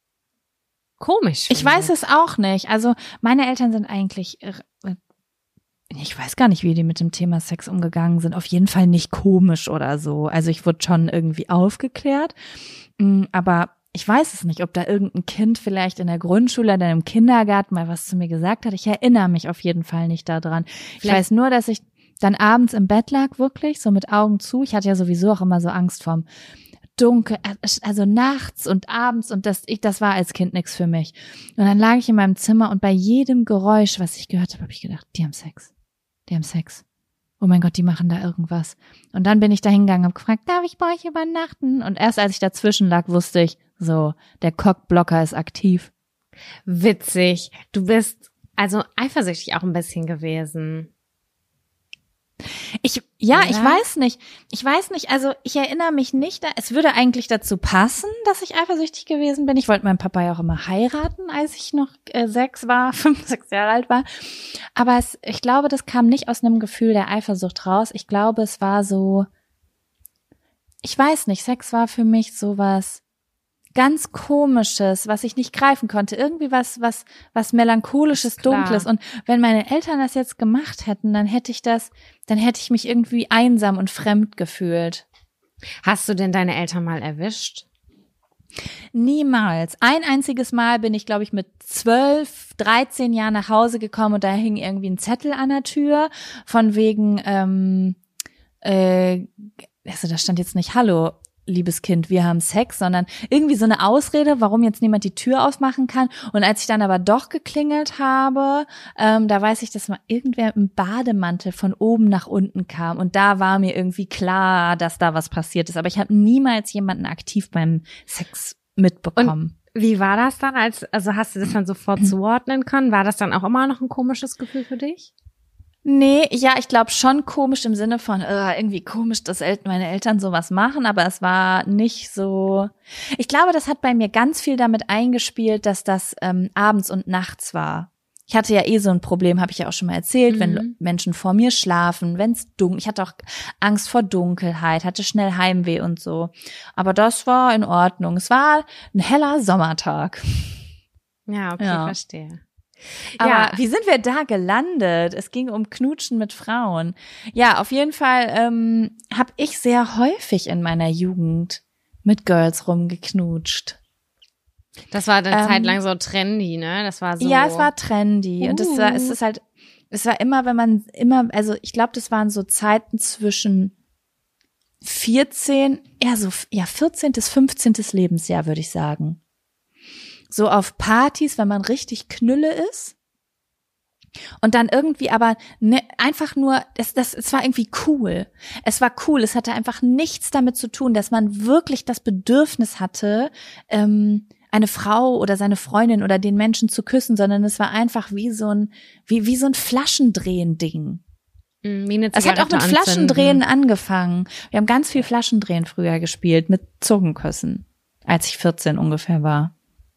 komisch findet. Ich weiß es auch nicht. Also meine Eltern sind eigentlich, äh, ich weiß gar nicht, wie die mit dem Thema Sex umgegangen sind. Auf jeden Fall nicht komisch oder so. Also ich wurde schon irgendwie aufgeklärt, aber ich weiß es nicht, ob da irgendein Kind vielleicht in der Grundschule oder im Kindergarten mal was zu mir gesagt hat. Ich erinnere mich auf jeden Fall nicht daran. Ich Vielleicht- weiß nur, dass ich dann abends im Bett lag, wirklich, so mit Augen zu. Ich hatte ja sowieso auch immer so Angst vorm Dunkel, also nachts und abends und das, ich, das war als Kind nichts für mich. Und dann lag ich in meinem Zimmer und bei jedem Geräusch, was ich gehört habe, habe ich gedacht, die haben Sex. Die haben Sex. oh mein Gott, die machen da irgendwas. Und dann bin ich da hingegangen, habe gefragt, darf ich bei euch übernachten? Und erst als ich dazwischen lag, wusste ich, so, der Cockblocker ist aktiv. Witzig. Du bist also eifersüchtig auch ein bisschen gewesen. Ich, ja, Oder? ich weiß nicht. Ich weiß nicht, also ich erinnere mich nicht, es würde eigentlich dazu passen, dass ich eifersüchtig gewesen bin. Ich wollte meinen Papa ja auch immer heiraten, als ich noch äh, sechs war, fünf, sechs Jahre alt war. Aber es, ich glaube, das kam nicht aus einem Gefühl der Eifersucht raus. Ich glaube, es war so, ich weiß nicht, Sex war für mich sowas ganz Komisches, was ich nicht greifen konnte. Irgendwie was, was, was Melancholisches, Dunkles. Und wenn meine Eltern das jetzt gemacht hätten, dann hätte ich das, dann hätte ich mich irgendwie einsam und fremd gefühlt. Hast du denn deine Eltern mal erwischt? Niemals. Ein einziges Mal bin ich, glaube ich, mit zwölf, dreizehn Jahren nach Hause gekommen und da hing irgendwie ein Zettel an der Tür von wegen, ähm, äh, also da stand jetzt nicht Hallo, liebes Kind, wir haben Sex, sondern irgendwie so eine Ausrede, warum jetzt niemand die Tür aufmachen kann. Und als ich dann aber doch geklingelt habe, ähm, da weiß ich, dass mal irgendwer im Bademantel von oben nach unten kam. Und da war mir irgendwie klar, dass da was passiert ist. Aber ich habe niemals jemanden aktiv beim Sex mitbekommen. Und wie war das dann? Als, also hast du das dann sofort zuordnen können? War das dann auch immer noch ein komisches Gefühl für dich? Nee, ja, ich glaube schon komisch im Sinne von, äh, irgendwie komisch, dass El- meine Eltern sowas machen, aber es war nicht so, ich glaube, das hat bei mir ganz viel damit eingespielt, dass das ähm, abends und nachts war. Ich hatte ja eh so ein Problem, habe ich ja auch schon mal erzählt, mhm. wenn Menschen vor mir schlafen, wenn es dunkel, ich hatte auch Angst vor Dunkelheit, hatte schnell Heimweh und so, aber das war in Ordnung. Es war ein heller Sommertag. Ja, okay, Ja. verstehe. Aber Ja. wie sind wir da gelandet? Es ging um Knutschen mit Frauen. Ja, auf jeden Fall ähm, habe ich sehr häufig in meiner Jugend mit Girls rumgeknutscht. Das war eine Ähm, Zeit lang so trendy, ne? Das war so. Ja, es war trendy. Und es war, es ist halt, es war immer, wenn man immer, also ich glaube, das waren so Zeiten zwischen vierzehn, eher so, ja, vierzehntes, fünfzehntes Lebensjahr, würde ich sagen. So auf Partys, wenn man richtig Knülle ist. Und dann irgendwie aber ne, einfach nur, das, das, es war irgendwie cool. Es war cool. Es hatte einfach nichts damit zu tun, dass man wirklich das Bedürfnis hatte, ähm, eine Frau oder seine Freundin oder den Menschen zu küssen, sondern es war einfach wie so ein, wie, wie so ein Flaschendrehen-Ding. Wie eine Es hat auch Zigarette mit anzünden. Flaschendrehen angefangen. Wir haben ganz viel Flaschendrehen früher gespielt mit Zungenküssen, als ich vierzehn ungefähr war.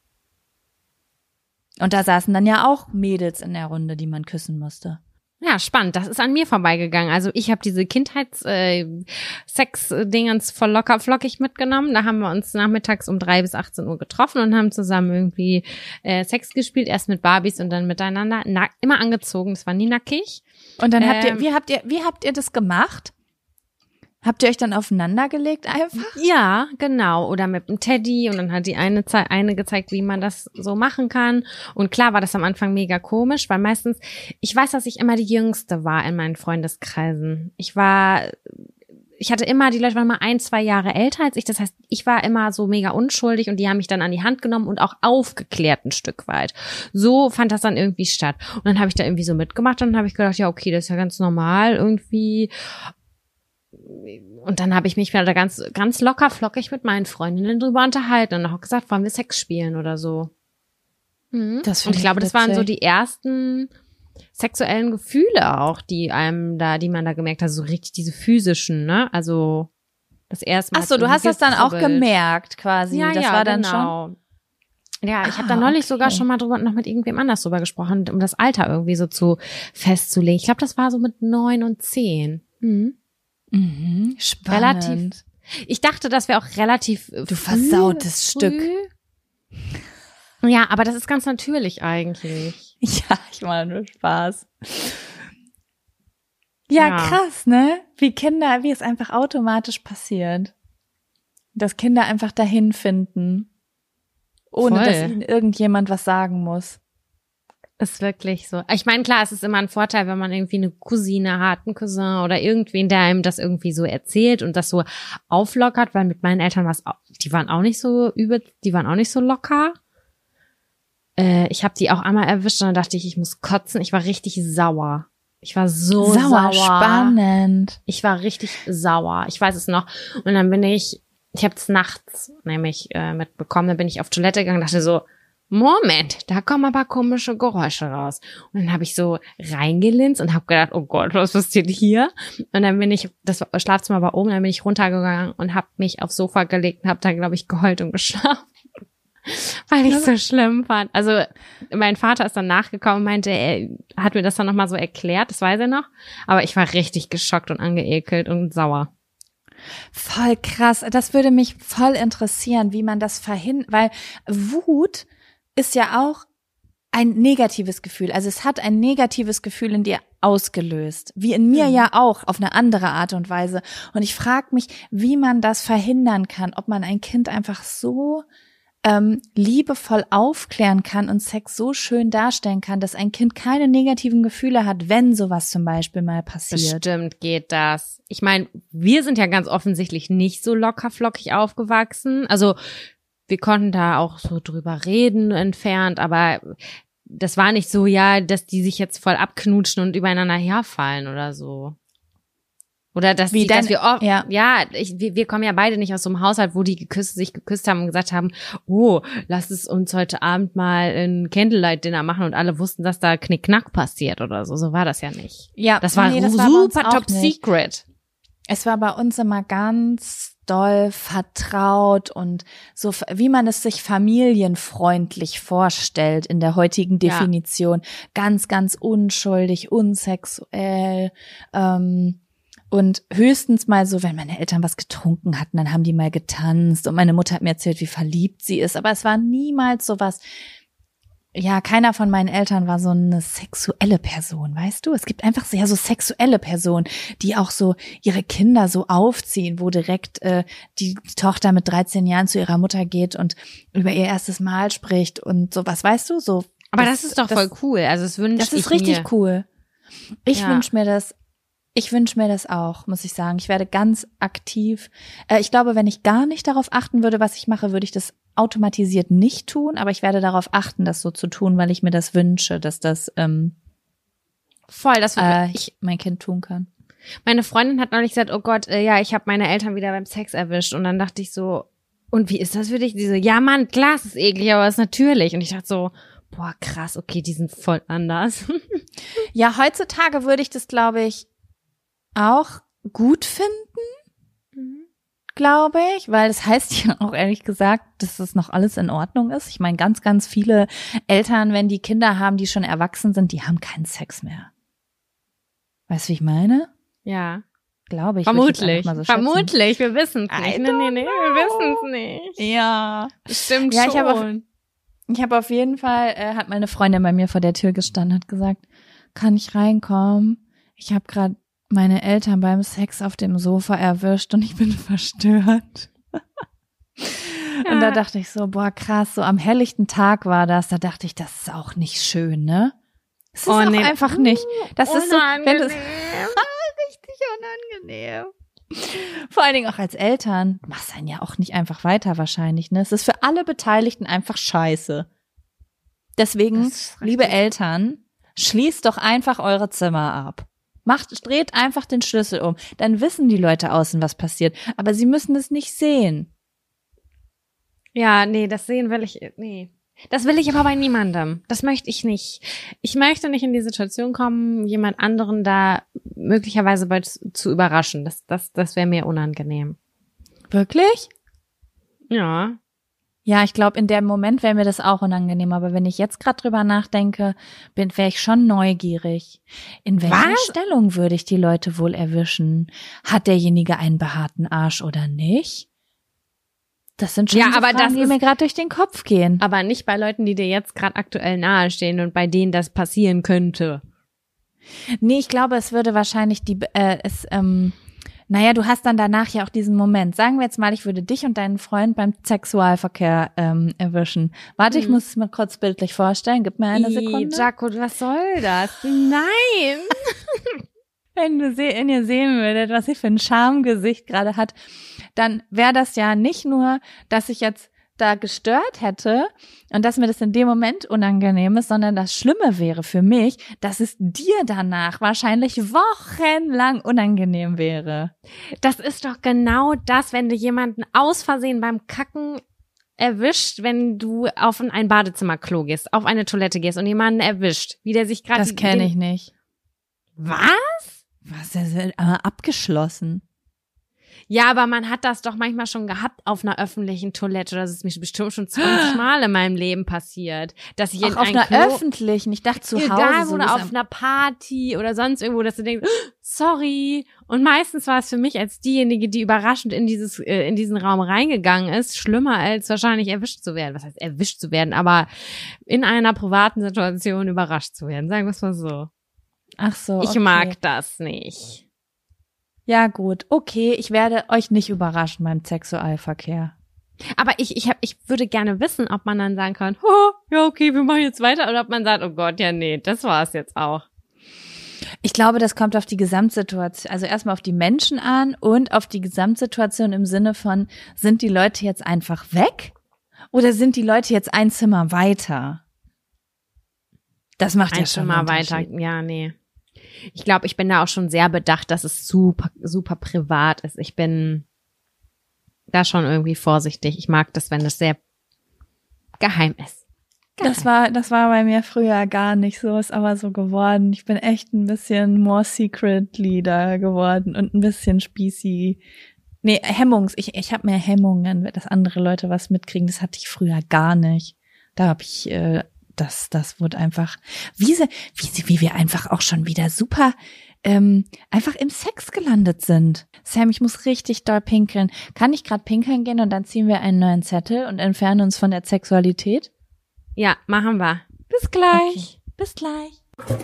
Und da saßen dann ja auch Mädels in der Runde, die man küssen musste. Ja, spannend. Das ist an mir vorbeigegangen. Also ich habe diese Kindheits-Sex-Dingens voll locker flockig mitgenommen. Da haben wir uns nachmittags um drei bis achtzehn Uhr getroffen und haben zusammen irgendwie äh, Sex gespielt. Erst mit Barbies und dann miteinander. Na, immer angezogen. Das war nie nackig. Und dann habt ihr, Ähm, wie habt ihr, wie habt ihr das gemacht? Habt ihr euch dann aufeinander gelegt einfach? Ja, genau. Oder mit einem Teddy und dann hat die eine, Ze- eine gezeigt, wie man das so machen kann. Und klar war das am Anfang mega komisch, weil meistens, ich weiß, dass ich immer die Jüngste war in meinen Freundeskreisen. Ich war, ich hatte immer, die Leute waren immer ein, zwei Jahre älter als ich. Das heißt, ich war immer so mega unschuldig und die haben mich dann an die Hand genommen und auch aufgeklärt ein Stück weit. So fand das dann irgendwie statt. Und dann habe ich da irgendwie so mitgemacht und dann habe ich gedacht, ja, okay, das ist ja ganz normal irgendwie. Und dann habe ich mich wieder da ganz, ganz locker flockig mit meinen Freundinnen drüber unterhalten und auch gesagt, wollen wir Sex spielen oder so. Mhm. Das und ich glaube, das waren so witzig. die ersten sexuellen Gefühle auch, die einem da, die man da gemerkt hat, so richtig diese physischen, ne? Also das erste Mal. Ach so, du hast das dann auch gekribbelt. gemerkt quasi. Ja, das ja, war dann schon. genau. Ja, ich Ah, habe da neulich okay. sogar schon mal drüber noch mit irgendwem anders drüber gesprochen, um das Alter irgendwie so zu festzulegen. Ich glaube, das war so mit neun und zehn. Mhm. Mhm, spannend. Relativ. Ich dachte, das wäre auch relativ. Du versautes Stück. Ja, aber das ist ganz natürlich eigentlich. Ja, ich mache nur Spaß. Ja, Ja. krass, ne? Wie Kinder, wie es einfach automatisch passiert. Dass Kinder einfach dahin finden, ohne Voll. dass ihnen irgendjemand was sagen muss. Ist wirklich so. Ich meine, klar, es ist immer ein Vorteil, wenn man irgendwie eine Cousine hat, einen Cousin oder irgendwen, der einem das irgendwie so erzählt und das so auflockert, weil mit meinen Eltern war es auch, die waren auch nicht so übel, die waren auch nicht so locker. Äh, ich habe die auch einmal erwischt und dann dachte ich, ich muss kotzen. Ich war richtig sauer. Ich war so sauer. sauer. Spannend. Ich war richtig sauer. Ich weiß es noch. Und dann bin ich, ich habe es nachts nämlich äh, mitbekommen, dann bin ich auf Toilette gegangen und dachte so, Moment, da kommen aber komische Geräusche raus. Und dann habe ich so reingelinst und habe gedacht, oh Gott, was passiert hier? Und dann bin ich, das Schlafzimmer war oben, dann bin ich runtergegangen und habe mich aufs Sofa gelegt und habe dann, glaube ich, geheult und geschlafen. Weil ich es so schlimm fand. Also mein Vater ist dann nachgekommen und meinte, er hat mir das dann nochmal so erklärt, das weiß er noch. Aber ich war richtig geschockt und angeekelt und sauer. Voll krass. Das würde mich voll interessieren, wie man das verhindert, weil Wut ist ja auch ein negatives Gefühl. Also es hat ein negatives Gefühl in dir ausgelöst. Wie in mir Mhm. ja auch, auf eine andere Art und Weise. Und ich frage mich, wie man das verhindern kann, ob man ein Kind einfach so ähm, liebevoll aufklären kann und Sex so schön darstellen kann, dass ein Kind keine negativen Gefühle hat, wenn sowas zum Beispiel mal passiert. Bestimmt geht das. Ich meine, wir sind ja ganz offensichtlich nicht so lockerflockig aufgewachsen. Also wir konnten da auch so drüber reden entfernt, aber das war nicht so, ja, dass die sich jetzt voll abknutschen und übereinander herfallen oder so. Oder dass, Wie die, dein- dass wir oft, ja. ja, ich, wir, wir kommen ja beide nicht aus so einem Haushalt, wo die geküsst, sich geküsst haben und gesagt haben, oh, lass es uns heute Abend mal ein Candlelight-Dinner machen und alle wussten, dass da Knickknack passiert oder so. So war das ja nicht. Ja, Das war nee, das war bei uns super auch top nicht. secret. Es war bei uns immer ganz doll vertraut und so, wie man es sich familienfreundlich vorstellt in der heutigen Ja. Definition. Ganz, ganz unschuldig, unsexuell, ähm, und höchstens mal so, wenn meine Eltern was getrunken hatten, dann haben die mal getanzt und meine Mutter hat mir erzählt, wie verliebt sie ist. Aber es war niemals sowas. Ja, keiner von meinen Eltern war so eine sexuelle Person, weißt du? Es gibt einfach sehr so sexuelle Personen, die auch so ihre Kinder so aufziehen, wo direkt äh, die Tochter mit dreizehn Jahren zu ihrer Mutter geht und über ihr erstes Mal spricht und sowas, weißt du? So. Aber das, das ist doch voll cool. Also es wünsche ich Das ist richtig mir. cool. Ich Ja. wünsche mir das. Ich wünsche mir das auch, muss ich sagen. Ich werde ganz aktiv. Äh, ich glaube, wenn ich gar nicht darauf achten würde, was ich mache, würde ich das automatisiert nicht tun. Aber ich werde darauf achten, das so zu tun, weil ich mir das wünsche, dass das ähm, Voll, das äh, ich, ich mein Kind tun kann. meine Freundin hat neulich gesagt, oh Gott, äh, ja, ich habe meine Eltern wieder beim Sex erwischt. Und dann dachte ich so, und wie ist das für dich? Die so, ja Mann, klar, es ist eklig, aber es ist natürlich. Und ich dachte so, boah, krass, okay, die sind voll anders. Ja, heutzutage würde ich das, glaube ich, auch gut finden, glaube ich, weil das heißt ja auch ehrlich gesagt, dass das noch alles in Ordnung ist. Ich meine, ganz, ganz viele Eltern, wenn die Kinder haben, die schon erwachsen sind, die haben keinen Sex mehr. Weißt du, wie ich meine? Ja, Glaube ich. würde ich jetzt vermutlich, einfach mal so schätzen. vermutlich, wir wissen es I nicht. Nee, nee, nee, wir wissen es nicht. Ja. Stimmt Ja, schon. ich habe auf, ich habe auf jeden Fall, äh, hat meine Freundin bei mir vor der Tür gestanden, hat gesagt, kann ich reinkommen? Ich habe gerade meine Eltern beim Sex auf dem Sofa erwischt und ich bin verstört. Und da dachte ich so, boah, krass, so am helllichten Tag war das, da dachte ich, das ist auch nicht schön, ne? Es ist Oh, auch nee. einfach nicht. Das ist so, wenn du Unangenehm. richtig unangenehm. Vor allen Dingen auch als Eltern. Du machst einen ja auch nicht einfach weiter wahrscheinlich, ne? Es ist für alle Beteiligten einfach scheiße. Deswegen, Das ist richtig. liebe Eltern, schließt doch einfach eure Zimmer ab. Macht, dreht einfach den Schlüssel um. Dann wissen die Leute außen, was passiert. Aber sie müssen es nicht sehen. Ja, nee, das sehen will ich, nee. Das will ich aber bei niemandem. Das möchte ich nicht. Ich möchte nicht in die Situation kommen, jemand anderen da möglicherweise bei zu, zu überraschen. Das, das, das wäre mir unangenehm. Wirklich? Ja. Ja, ich glaube, in dem Moment wäre mir das auch unangenehm. Aber wenn ich jetzt gerade drüber nachdenke, bin, wäre ich schon neugierig. In welcher Was? Stellung würde ich die Leute wohl erwischen? Hat derjenige einen behaarten Arsch oder nicht? Das sind schon Ja, so aber Fragen, das die ist- mir gerade durch den Kopf gehen. Aber nicht bei Leuten, die dir jetzt gerade aktuell nahestehen und bei denen das passieren könnte. Nee, ich glaube, es würde wahrscheinlich die, äh, es, ähm, naja, du hast dann danach ja auch diesen Moment. Sagen wir jetzt mal, ich würde dich und deinen Freund beim Sexualverkehr ähm, erwischen. Warte, ich Mhm. muss es mir kurz bildlich vorstellen. Gib mir eine Sekunde. Ih, Jaco, was soll das? Nein! Wenn du se wenn ihr sehen würdet, was sie für ein Schamgesicht gerade hat, dann wäre das ja nicht nur, dass ich jetzt da gestört hätte und dass mir das in dem Moment unangenehm ist, sondern das Schlimme wäre für mich, dass es dir danach wahrscheinlich wochenlang unangenehm wäre. Das ist doch genau das, wenn du jemanden aus Versehen beim Kacken erwischt, wenn du auf ein Badezimmerklo gehst, auf eine Toilette gehst und jemanden erwischt, wie der sich gerade... Das kenne ich nicht. Was? Was, das ist aber abgeschlossen. Ja, aber man hat das doch manchmal schon gehabt auf einer öffentlichen Toilette. Das ist mir bestimmt schon zwanzig Mal in meinem Leben passiert, dass ich Auch in auf ein einer Klo, öffentlichen, ich dachte zu egal Hause. wo, oder auf einer Party oder sonst irgendwo, dass du denkst, sorry. Und meistens war es für mich als diejenige, die überraschend in dieses äh, in diesen Raum reingegangen ist, schlimmer als wahrscheinlich erwischt zu werden. Was heißt erwischt zu werden? Aber in einer privaten Situation überrascht zu werden. Sagen wir es mal so. Ach so, okay. Ich mag das nicht. Ja gut, okay, ich werde euch nicht überraschen beim Sexualverkehr. Aber ich ich hab, ich würde gerne wissen, ob man dann sagen kann, oh, ja okay, wir machen jetzt weiter, oder ob man sagt, oh Gott, ja nee, das war's jetzt auch. Ich glaube, das kommt auf die Gesamtsituation, also erstmal auf die Menschen an und auf die Gesamtsituation im Sinne von, sind die Leute jetzt einfach weg oder sind die Leute jetzt ein Zimmer weiter? Das macht ein ja schon einen Zimmer weiter, Unterschied. ja nee. Ich glaube, ich bin da auch schon sehr bedacht, dass es super, super privat ist. Ich bin da schon irgendwie vorsichtig. Ich mag das, wenn es sehr geheim ist. Geheim. Das war, das war bei mir früher gar nicht so, ist aber so geworden. Ich bin echt ein bisschen more secret leader geworden und ein bisschen spießy. Nee, Hemmungs, ich, ich habe mehr Hemmungen, dass andere Leute was mitkriegen. Das hatte ich früher gar nicht. Da habe ich, äh, das, das wurde einfach, wie sie, wie sie, wie wir einfach auch schon wieder super, ähm, einfach im Sex gelandet sind. Sam, ich muss richtig doll pinkeln. Kann ich gerade pinkeln gehen und dann ziehen wir einen neuen Zettel und entfernen uns von der Sexualität? Ja, machen wir. Bis gleich. Okay. Bis gleich.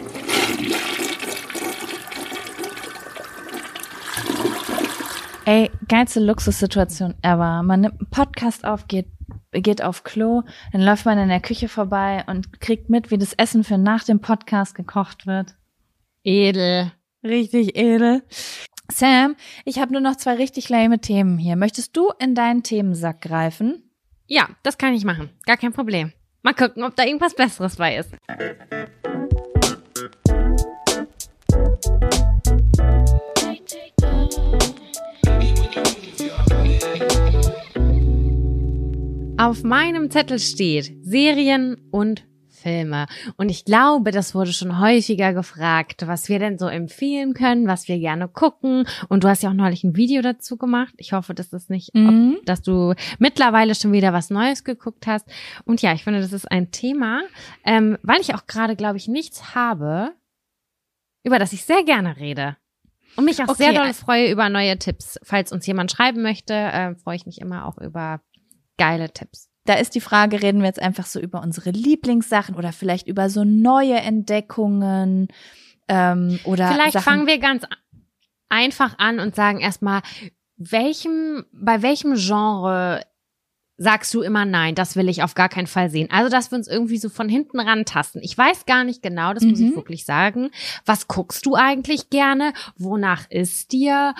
Ey, geilste Luxussituation ever. Man nimmt einen Podcast auf, geht geht auf Klo, dann läuft man in der Küche vorbei und kriegt mit, wie das Essen für nach dem Podcast gekocht wird. Edel. Richtig edel. Sam, ich habe nur noch zwei richtig lame Themen hier. Möchtest du in deinen Themensack greifen? Ja, das kann ich machen. Gar kein Problem. Mal gucken, ob da irgendwas Besseres bei ist. Auf meinem Zettel steht Serien und Filme. Und ich glaube, das wurde schon häufiger gefragt, was wir denn so empfehlen können, was wir gerne gucken. Und du hast ja auch neulich ein Video dazu gemacht. Ich hoffe, dass das nicht, Mhm. ob, dass du mittlerweile schon wieder was Neues geguckt hast. Und ja, ich finde, das ist ein Thema, ähm, weil ich auch gerade, glaube ich, nichts habe, über das ich sehr gerne rede. Und mich auch Okay, sehr doll äh, freue über neue Tipps. Falls uns jemand schreiben möchte, äh, freue ich mich immer auch über geile Tipps. Da ist die Frage, reden wir jetzt einfach so über unsere Lieblingssachen oder vielleicht über so neue Entdeckungen ähm, oder Vielleicht Sachen. fangen wir ganz einfach an und sagen erstmal, welchem, bei welchem Genre sagst du immer nein, das will ich auf gar keinen Fall sehen. Also, dass wir uns irgendwie so von hinten rantasten. Ich weiß gar nicht genau, das muss Mhm. ich wirklich sagen. Was guckst du eigentlich gerne? Wonach ist dir?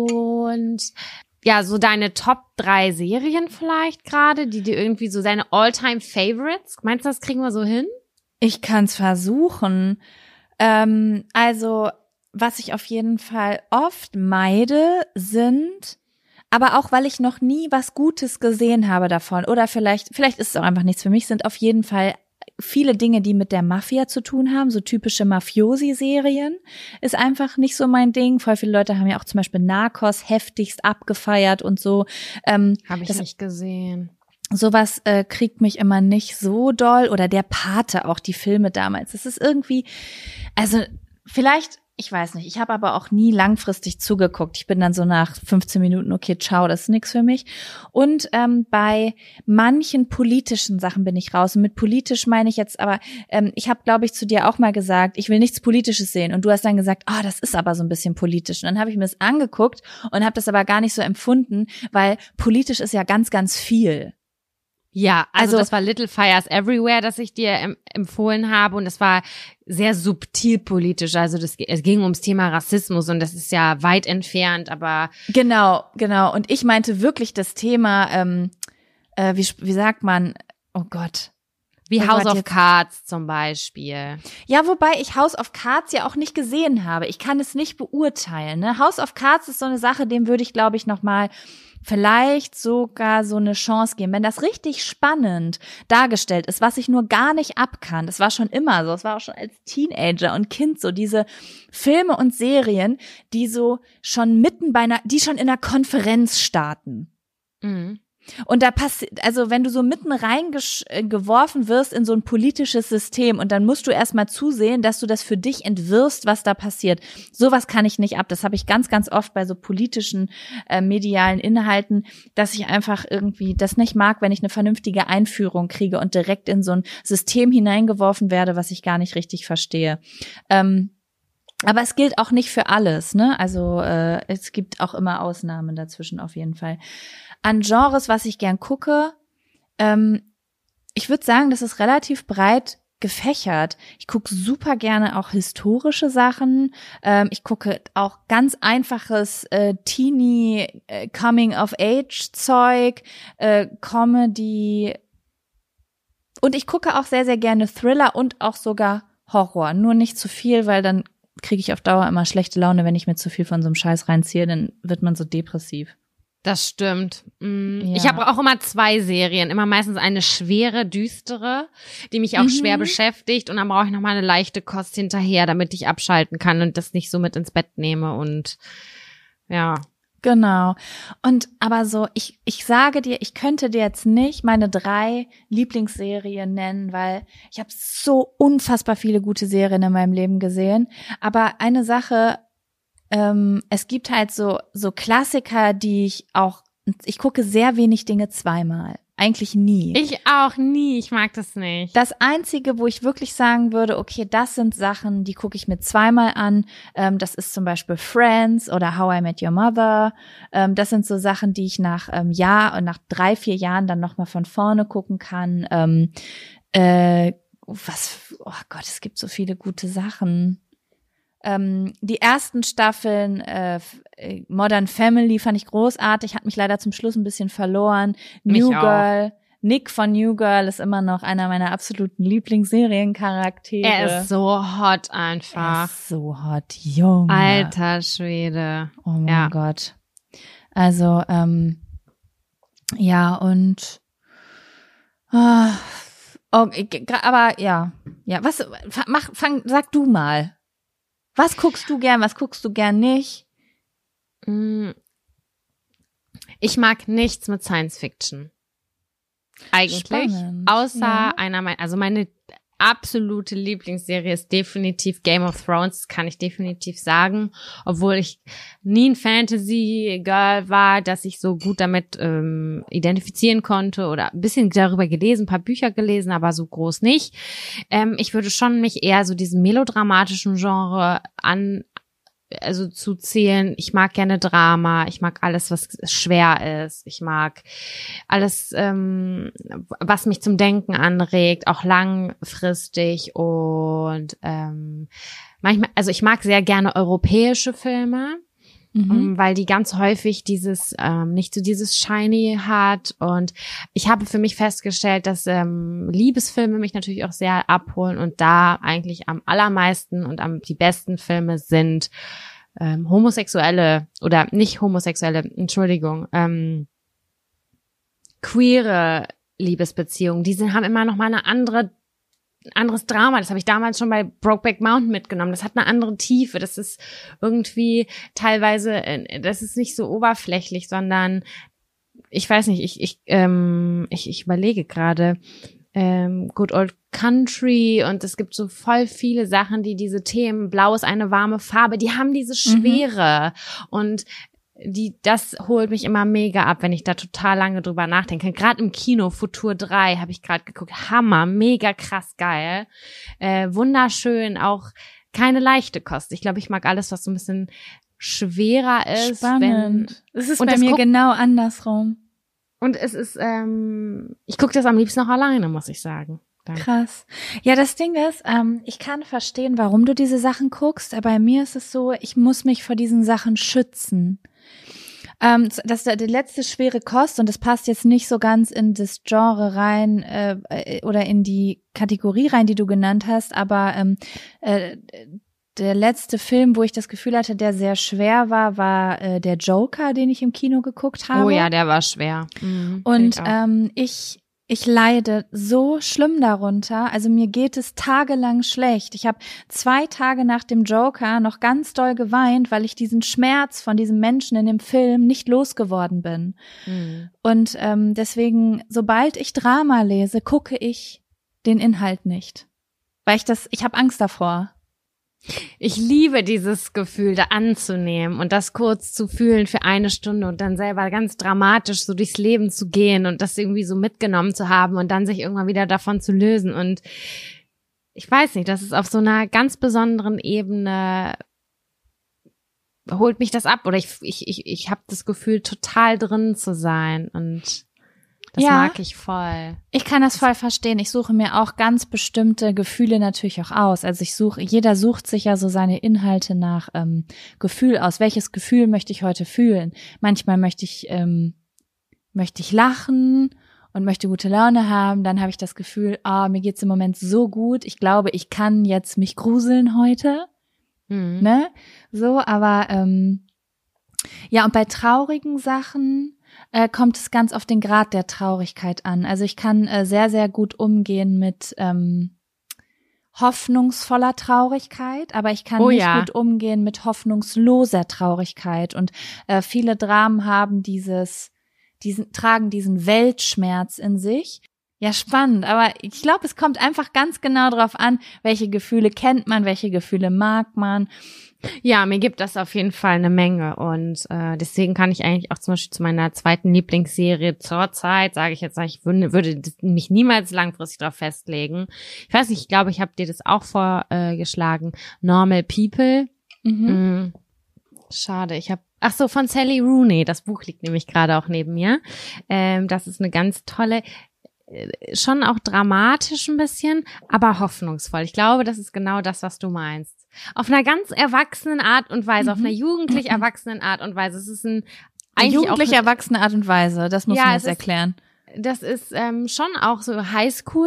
Und ja, so deine Top drei Serien vielleicht gerade, die dir irgendwie so deine All-Time-Favorites. Meinst du, das kriegen wir so hin? Ich kann's versuchen. Ähm, also, was ich auf jeden Fall oft meide, sind, aber auch weil ich noch nie was Gutes gesehen habe davon, oder vielleicht, vielleicht ist es auch einfach nichts für mich, sind auf jeden Fall viele Dinge, die mit der Mafia zu tun haben, so typische Mafiosi-Serien, ist einfach nicht so mein Ding. Voll viele Leute haben ja auch zum Beispiel Narcos heftigst abgefeiert und so. Ähm, Habe ich das, nicht gesehen. Sowas äh, kriegt mich immer nicht so doll. Oder der Pate, auch die Filme damals. Es ist irgendwie, also vielleicht, ich weiß nicht, ich habe aber auch nie langfristig zugeguckt. Ich bin dann so nach fünfzehn Minuten, okay, ciao, das ist nix für mich. Und ähm, bei manchen politischen Sachen bin ich raus. Und mit politisch meine ich jetzt aber, ähm, ich habe, glaube ich, zu dir auch mal gesagt, ich will nichts Politisches sehen. Und du hast dann gesagt, ah, oh, das ist aber so ein bisschen politisch. Und dann habe ich mir das angeguckt und habe das aber gar nicht so empfunden, weil politisch ist ja ganz, ganz viel. Ja, also, Also- das war Little Fires Everywhere, das ich dir em- empfohlen habe, und das war sehr subtil politisch. Also das, es ging ums Thema Rassismus und das ist ja weit entfernt, aber Genau, genau. Und ich meinte wirklich das Thema, ähm, äh, wie, wie sagt man, oh Gott. Wie Oh House Gott, of jetzt- Cards zum Beispiel. Ja, wobei ich House of Cards ja auch nicht gesehen habe. Ich kann es nicht beurteilen. Ne? House of Cards ist so eine Sache, dem würde ich, glaube ich, nochmal vielleicht sogar so eine Chance geben. Wenn das richtig spannend dargestellt ist, was ich nur gar nicht abkann, das war schon immer so, das war auch schon als Teenager und Kind so, diese Filme und Serien, die so schon mitten bei einer, die schon in einer Konferenz starten. Mhm. Und da passiert, also wenn du so mitten reingeworfen wirst in so ein politisches System und dann musst du erstmal zusehen, dass du das für dich entwirrst, was da passiert. Sowas kann ich nicht ab. Das habe ich ganz, ganz oft bei so politischen, äh, medialen Inhalten, dass ich einfach irgendwie das nicht mag, wenn ich eine vernünftige Einführung kriege und direkt in so ein System hineingeworfen werde, was ich gar nicht richtig verstehe. Ähm, aber es gilt auch nicht für alles, ne? Also äh, es gibt auch immer Ausnahmen dazwischen auf jeden Fall. An Genres, was ich gern gucke, ähm, ich würde sagen, das ist relativ breit gefächert. Ich gucke super gerne auch historische Sachen. Ähm, ich gucke auch ganz einfaches äh, Teenie äh, Coming-of-Age-Zeug, äh, Comedy. Und ich gucke auch sehr, sehr gerne Thriller und auch sogar Horror. Nur nicht zu viel, weil dann kriege ich auf Dauer immer schlechte Laune, wenn ich mir zu viel von so einem Scheiß reinziehe, dann wird man so depressiv. Das stimmt. Mm. Ja. Ich habe auch immer zwei Serien. Immer meistens eine schwere, düstere, die mich auch Mhm. schwer beschäftigt. Und dann brauche ich noch mal eine leichte Kost hinterher, damit ich abschalten kann und das nicht so mit ins Bett nehme. Und ja. Genau. Und aber so, ich ich sage dir, ich könnte dir jetzt nicht meine drei Lieblingsserien nennen, weil ich habe so unfassbar viele gute Serien in meinem Leben gesehen. Aber eine Sache, ähm, es gibt halt so so Klassiker, die ich auch, ich gucke sehr wenig Dinge zweimal. Eigentlich nie. Ich auch nie. Ich mag das nicht. Das Einzige, wo ich wirklich sagen würde, okay, das sind Sachen, die gucke ich mir zweimal an. Ähm, das ist zum Beispiel Friends oder How I Met Your Mother. Ähm, das sind so Sachen, die ich nach ähm, Jahr und nach drei, vier Jahren dann nochmal von vorne gucken kann. Ähm, äh, was, oh Gott, es gibt so viele gute Sachen. Ähm, die ersten Staffeln äh, Modern Family fand ich großartig, hat mich leider zum Schluss ein bisschen verloren. Mich New auch. Girl, Nick von New Girl ist immer noch einer meiner absoluten Lieblingsseriencharaktere. Er ist so hot Er einfach. ist so hot, Junge. Alter Schwede. Oh mein Ja. Gott. Also, ähm, ja, und ah, oh, ich- aber ja, ja, was mach fang sag du mal. Was guckst du gern, was guckst du gern nicht? Mm. Ich mag nichts mit Science Fiction. Eigentlich. Spannend. Außer Ja. einer meiner, also meine absolute Lieblingsserie ist definitiv Game of Thrones, das kann ich definitiv sagen. Obwohl ich nie ein Fantasy-Girl war, dass ich so gut damit ähm, identifizieren konnte oder ein bisschen darüber gelesen, ein paar Bücher gelesen, aber so groß nicht. Ähm, ich würde schon mich eher so diesem melodramatischen Genre an also zu zählen. Ich mag gerne Drama, ich mag alles, was schwer ist, ich mag alles, ähm, was mich zum Denken anregt, auch langfristig und ähm, manchmal, also ich mag sehr gerne europäische Filme, Mhm. ähm, weil die ganz häufig dieses, ähm, nicht so dieses Shiny hat und ich habe für mich festgestellt, dass ähm, Liebesfilme mich natürlich auch sehr abholen und da eigentlich am allermeisten und am die besten Filme sind ähm, homosexuelle oder nicht homosexuelle, Entschuldigung, ähm, queere Liebesbeziehungen. Die sind, haben immer noch mal eine andere anderes Drama. Das habe ich damals schon bei Brokeback Mountain mitgenommen. Das hat eine andere Tiefe. Das ist irgendwie teilweise, das ist nicht so oberflächlich, sondern ich weiß nicht, ich ich ähm, ich, ich überlege gerade ähm, Good Old Country und es gibt so voll viele Sachen, die diese Themen, Blau ist eine warme Farbe, die haben diese Schwere und die, das holt mich immer mega ab, wenn ich da total lange drüber nachdenke. Gerade im Kino, Futur drei, habe ich gerade geguckt. Hammer, mega krass geil. Äh, wunderschön, auch keine leichte Kost. Ich glaube, ich mag alles, was so ein bisschen schwerer ist. Spannend. Es ist und bei das mir guck- genau andersrum. Und es ist, ähm, ich gucke das am liebsten auch alleine, muss ich sagen. Dann. Krass. Ja, das Ding ist, ähm, ich kann verstehen, warum du diese Sachen guckst, aber bei mir ist es so, ich muss mich vor diesen Sachen schützen. Ähm, das ist die letzte schwere Kost und das passt jetzt nicht so ganz in das Genre rein äh, oder in die Kategorie rein, die du genannt hast, aber ähm, äh, der letzte Film, wo ich das Gefühl hatte, der sehr schwer war, war äh, der Joker, den ich im Kino geguckt habe. Oh ja, der war schwer. Mhm, und ich ähm, ich Ich leide so schlimm darunter. Also mir geht es tagelang schlecht. Ich habe zwei Tage nach dem Joker noch ganz doll geweint, weil ich diesen Schmerz von diesem Menschen in dem Film nicht losgeworden bin. Mhm. Und ähm, deswegen, sobald ich Drama lese, gucke ich den Inhalt nicht. Weil ich das, ich habe Angst davor. Ich liebe dieses Gefühl, da anzunehmen und das kurz zu fühlen für eine Stunde und dann selber ganz dramatisch so durchs Leben zu gehen und das irgendwie so mitgenommen zu haben und dann sich irgendwann wieder davon zu lösen. Und ich weiß nicht, das ist auf so einer ganz besonderen Ebene, holt mich das ab oder ich ich ich ich habe das Gefühl, total drin zu sein und das ja, mag ich voll. Ich kann das voll verstehen. Ich suche mir auch ganz bestimmte Gefühle natürlich auch aus. Also ich suche, jeder sucht sich ja so seine Inhalte nach ähm, Gefühl aus. Welches Gefühl möchte ich heute fühlen? Manchmal möchte ich ähm, möchte ich lachen und möchte gute Laune haben. Dann habe ich das Gefühl, ah, mir geht's im Moment so gut. Ich glaube, ich kann jetzt mich gruseln heute. Mhm. Ne? So, aber ähm, ja, und bei traurigen Sachen äh, kommt es ganz auf den Grad der Traurigkeit an. Also ich kann äh, sehr, sehr gut umgehen mit ähm, hoffnungsvoller Traurigkeit, aber ich kann Oh nicht ja. gut umgehen mit hoffnungsloser Traurigkeit. Und äh, viele Dramen haben dieses, diesen, tragen diesen Weltschmerz in sich. Ja, spannend, aber ich glaube, es kommt einfach ganz genau drauf an, welche Gefühle kennt man, welche Gefühle mag man. Ja, mir gibt das auf jeden Fall eine Menge und äh, deswegen kann ich eigentlich auch zum Beispiel zu meiner zweiten Lieblingsserie zur Zeit, sage ich jetzt, ich würde, würde mich niemals langfristig darauf festlegen. Ich weiß nicht, ich glaube, ich habe dir das auch vorgeschlagen. Äh, Normal People. Mhm. Mm, schade, ich habe ach so, von Sally Rooney. Das Buch liegt nämlich gerade auch neben mir. Ähm, das ist eine ganz tolle, äh, schon auch dramatisch ein bisschen, aber hoffnungsvoll. Ich glaube, das ist genau das, was du meinst. Auf einer ganz erwachsenen Art und Weise, Mhm. auf einer jugendlich erwachsenen Art und Weise. Es ist ein eigentlich Jugendlich auch, erwachsene Art und Weise, das muss Ja, man es jetzt ist- erklären. das ist ähm, schon auch so Highschool.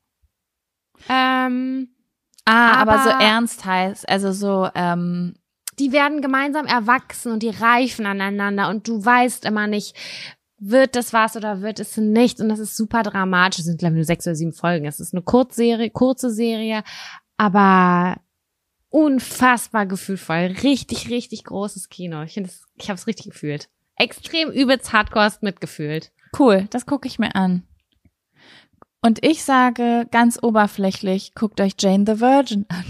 Ähm, Ah, aber, aber- so ernst heißt, also so, ähm, die werden gemeinsam erwachsen und die reifen aneinander und du weißt immer nicht, wird das was oder wird es nicht, und das ist super dramatisch. Es sind glaube ich nur sechs oder sieben Folgen. Es ist eine Kurzserie, kurze Serie, aber unfassbar gefühlvoll. Richtig, richtig großes Kino. Ich finde, es- ich habe es richtig gefühlt. Extrem übelst hardcore mitgefühlt. cool, das gucke ich mir an. Und ich sage ganz oberflächlich, guckt euch Jane the Virgin an.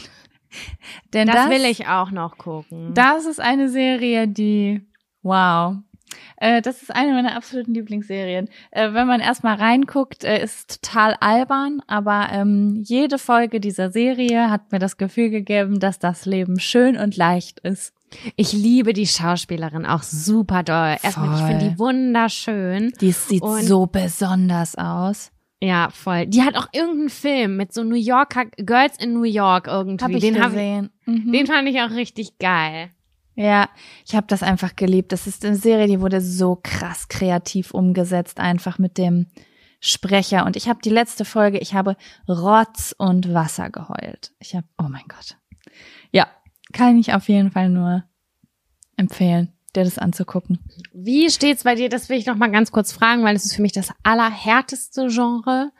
Denn Das, das, will ich auch noch gucken. das ist eine Serie, die, wow. Äh, das ist eine meiner absoluten Lieblingsserien. Äh, wenn man erstmal reinguckt, äh, ist es total albern, aber ähm, jede Folge dieser Serie hat mir das Gefühl gegeben, dass das Leben schön und leicht ist. Ich liebe die Schauspielerin auch super doll. Erstmal, ich Voll. finde die wunderschön. Die sieht Und- so besonders aus. Ja, voll. Die hat auch irgendeinen Film mit so New Yorker, Girls in New York irgendwie. Hab ich den hab ich, gesehen. Mhm. den fand ich auch richtig geil. Ja, ich habe das einfach geliebt. Das ist eine Serie, die wurde so krass kreativ umgesetzt, einfach mit dem Sprecher. Und ich habe die letzte Folge, ich habe Rotz und Wasser geheult. Ich habe, oh mein Gott. Ja, kann ich auf jeden Fall nur empfehlen, dir das anzugucken. Wie steht's bei dir? Das will ich noch mal ganz kurz fragen, weil es ist für mich das allerhärteste Genre.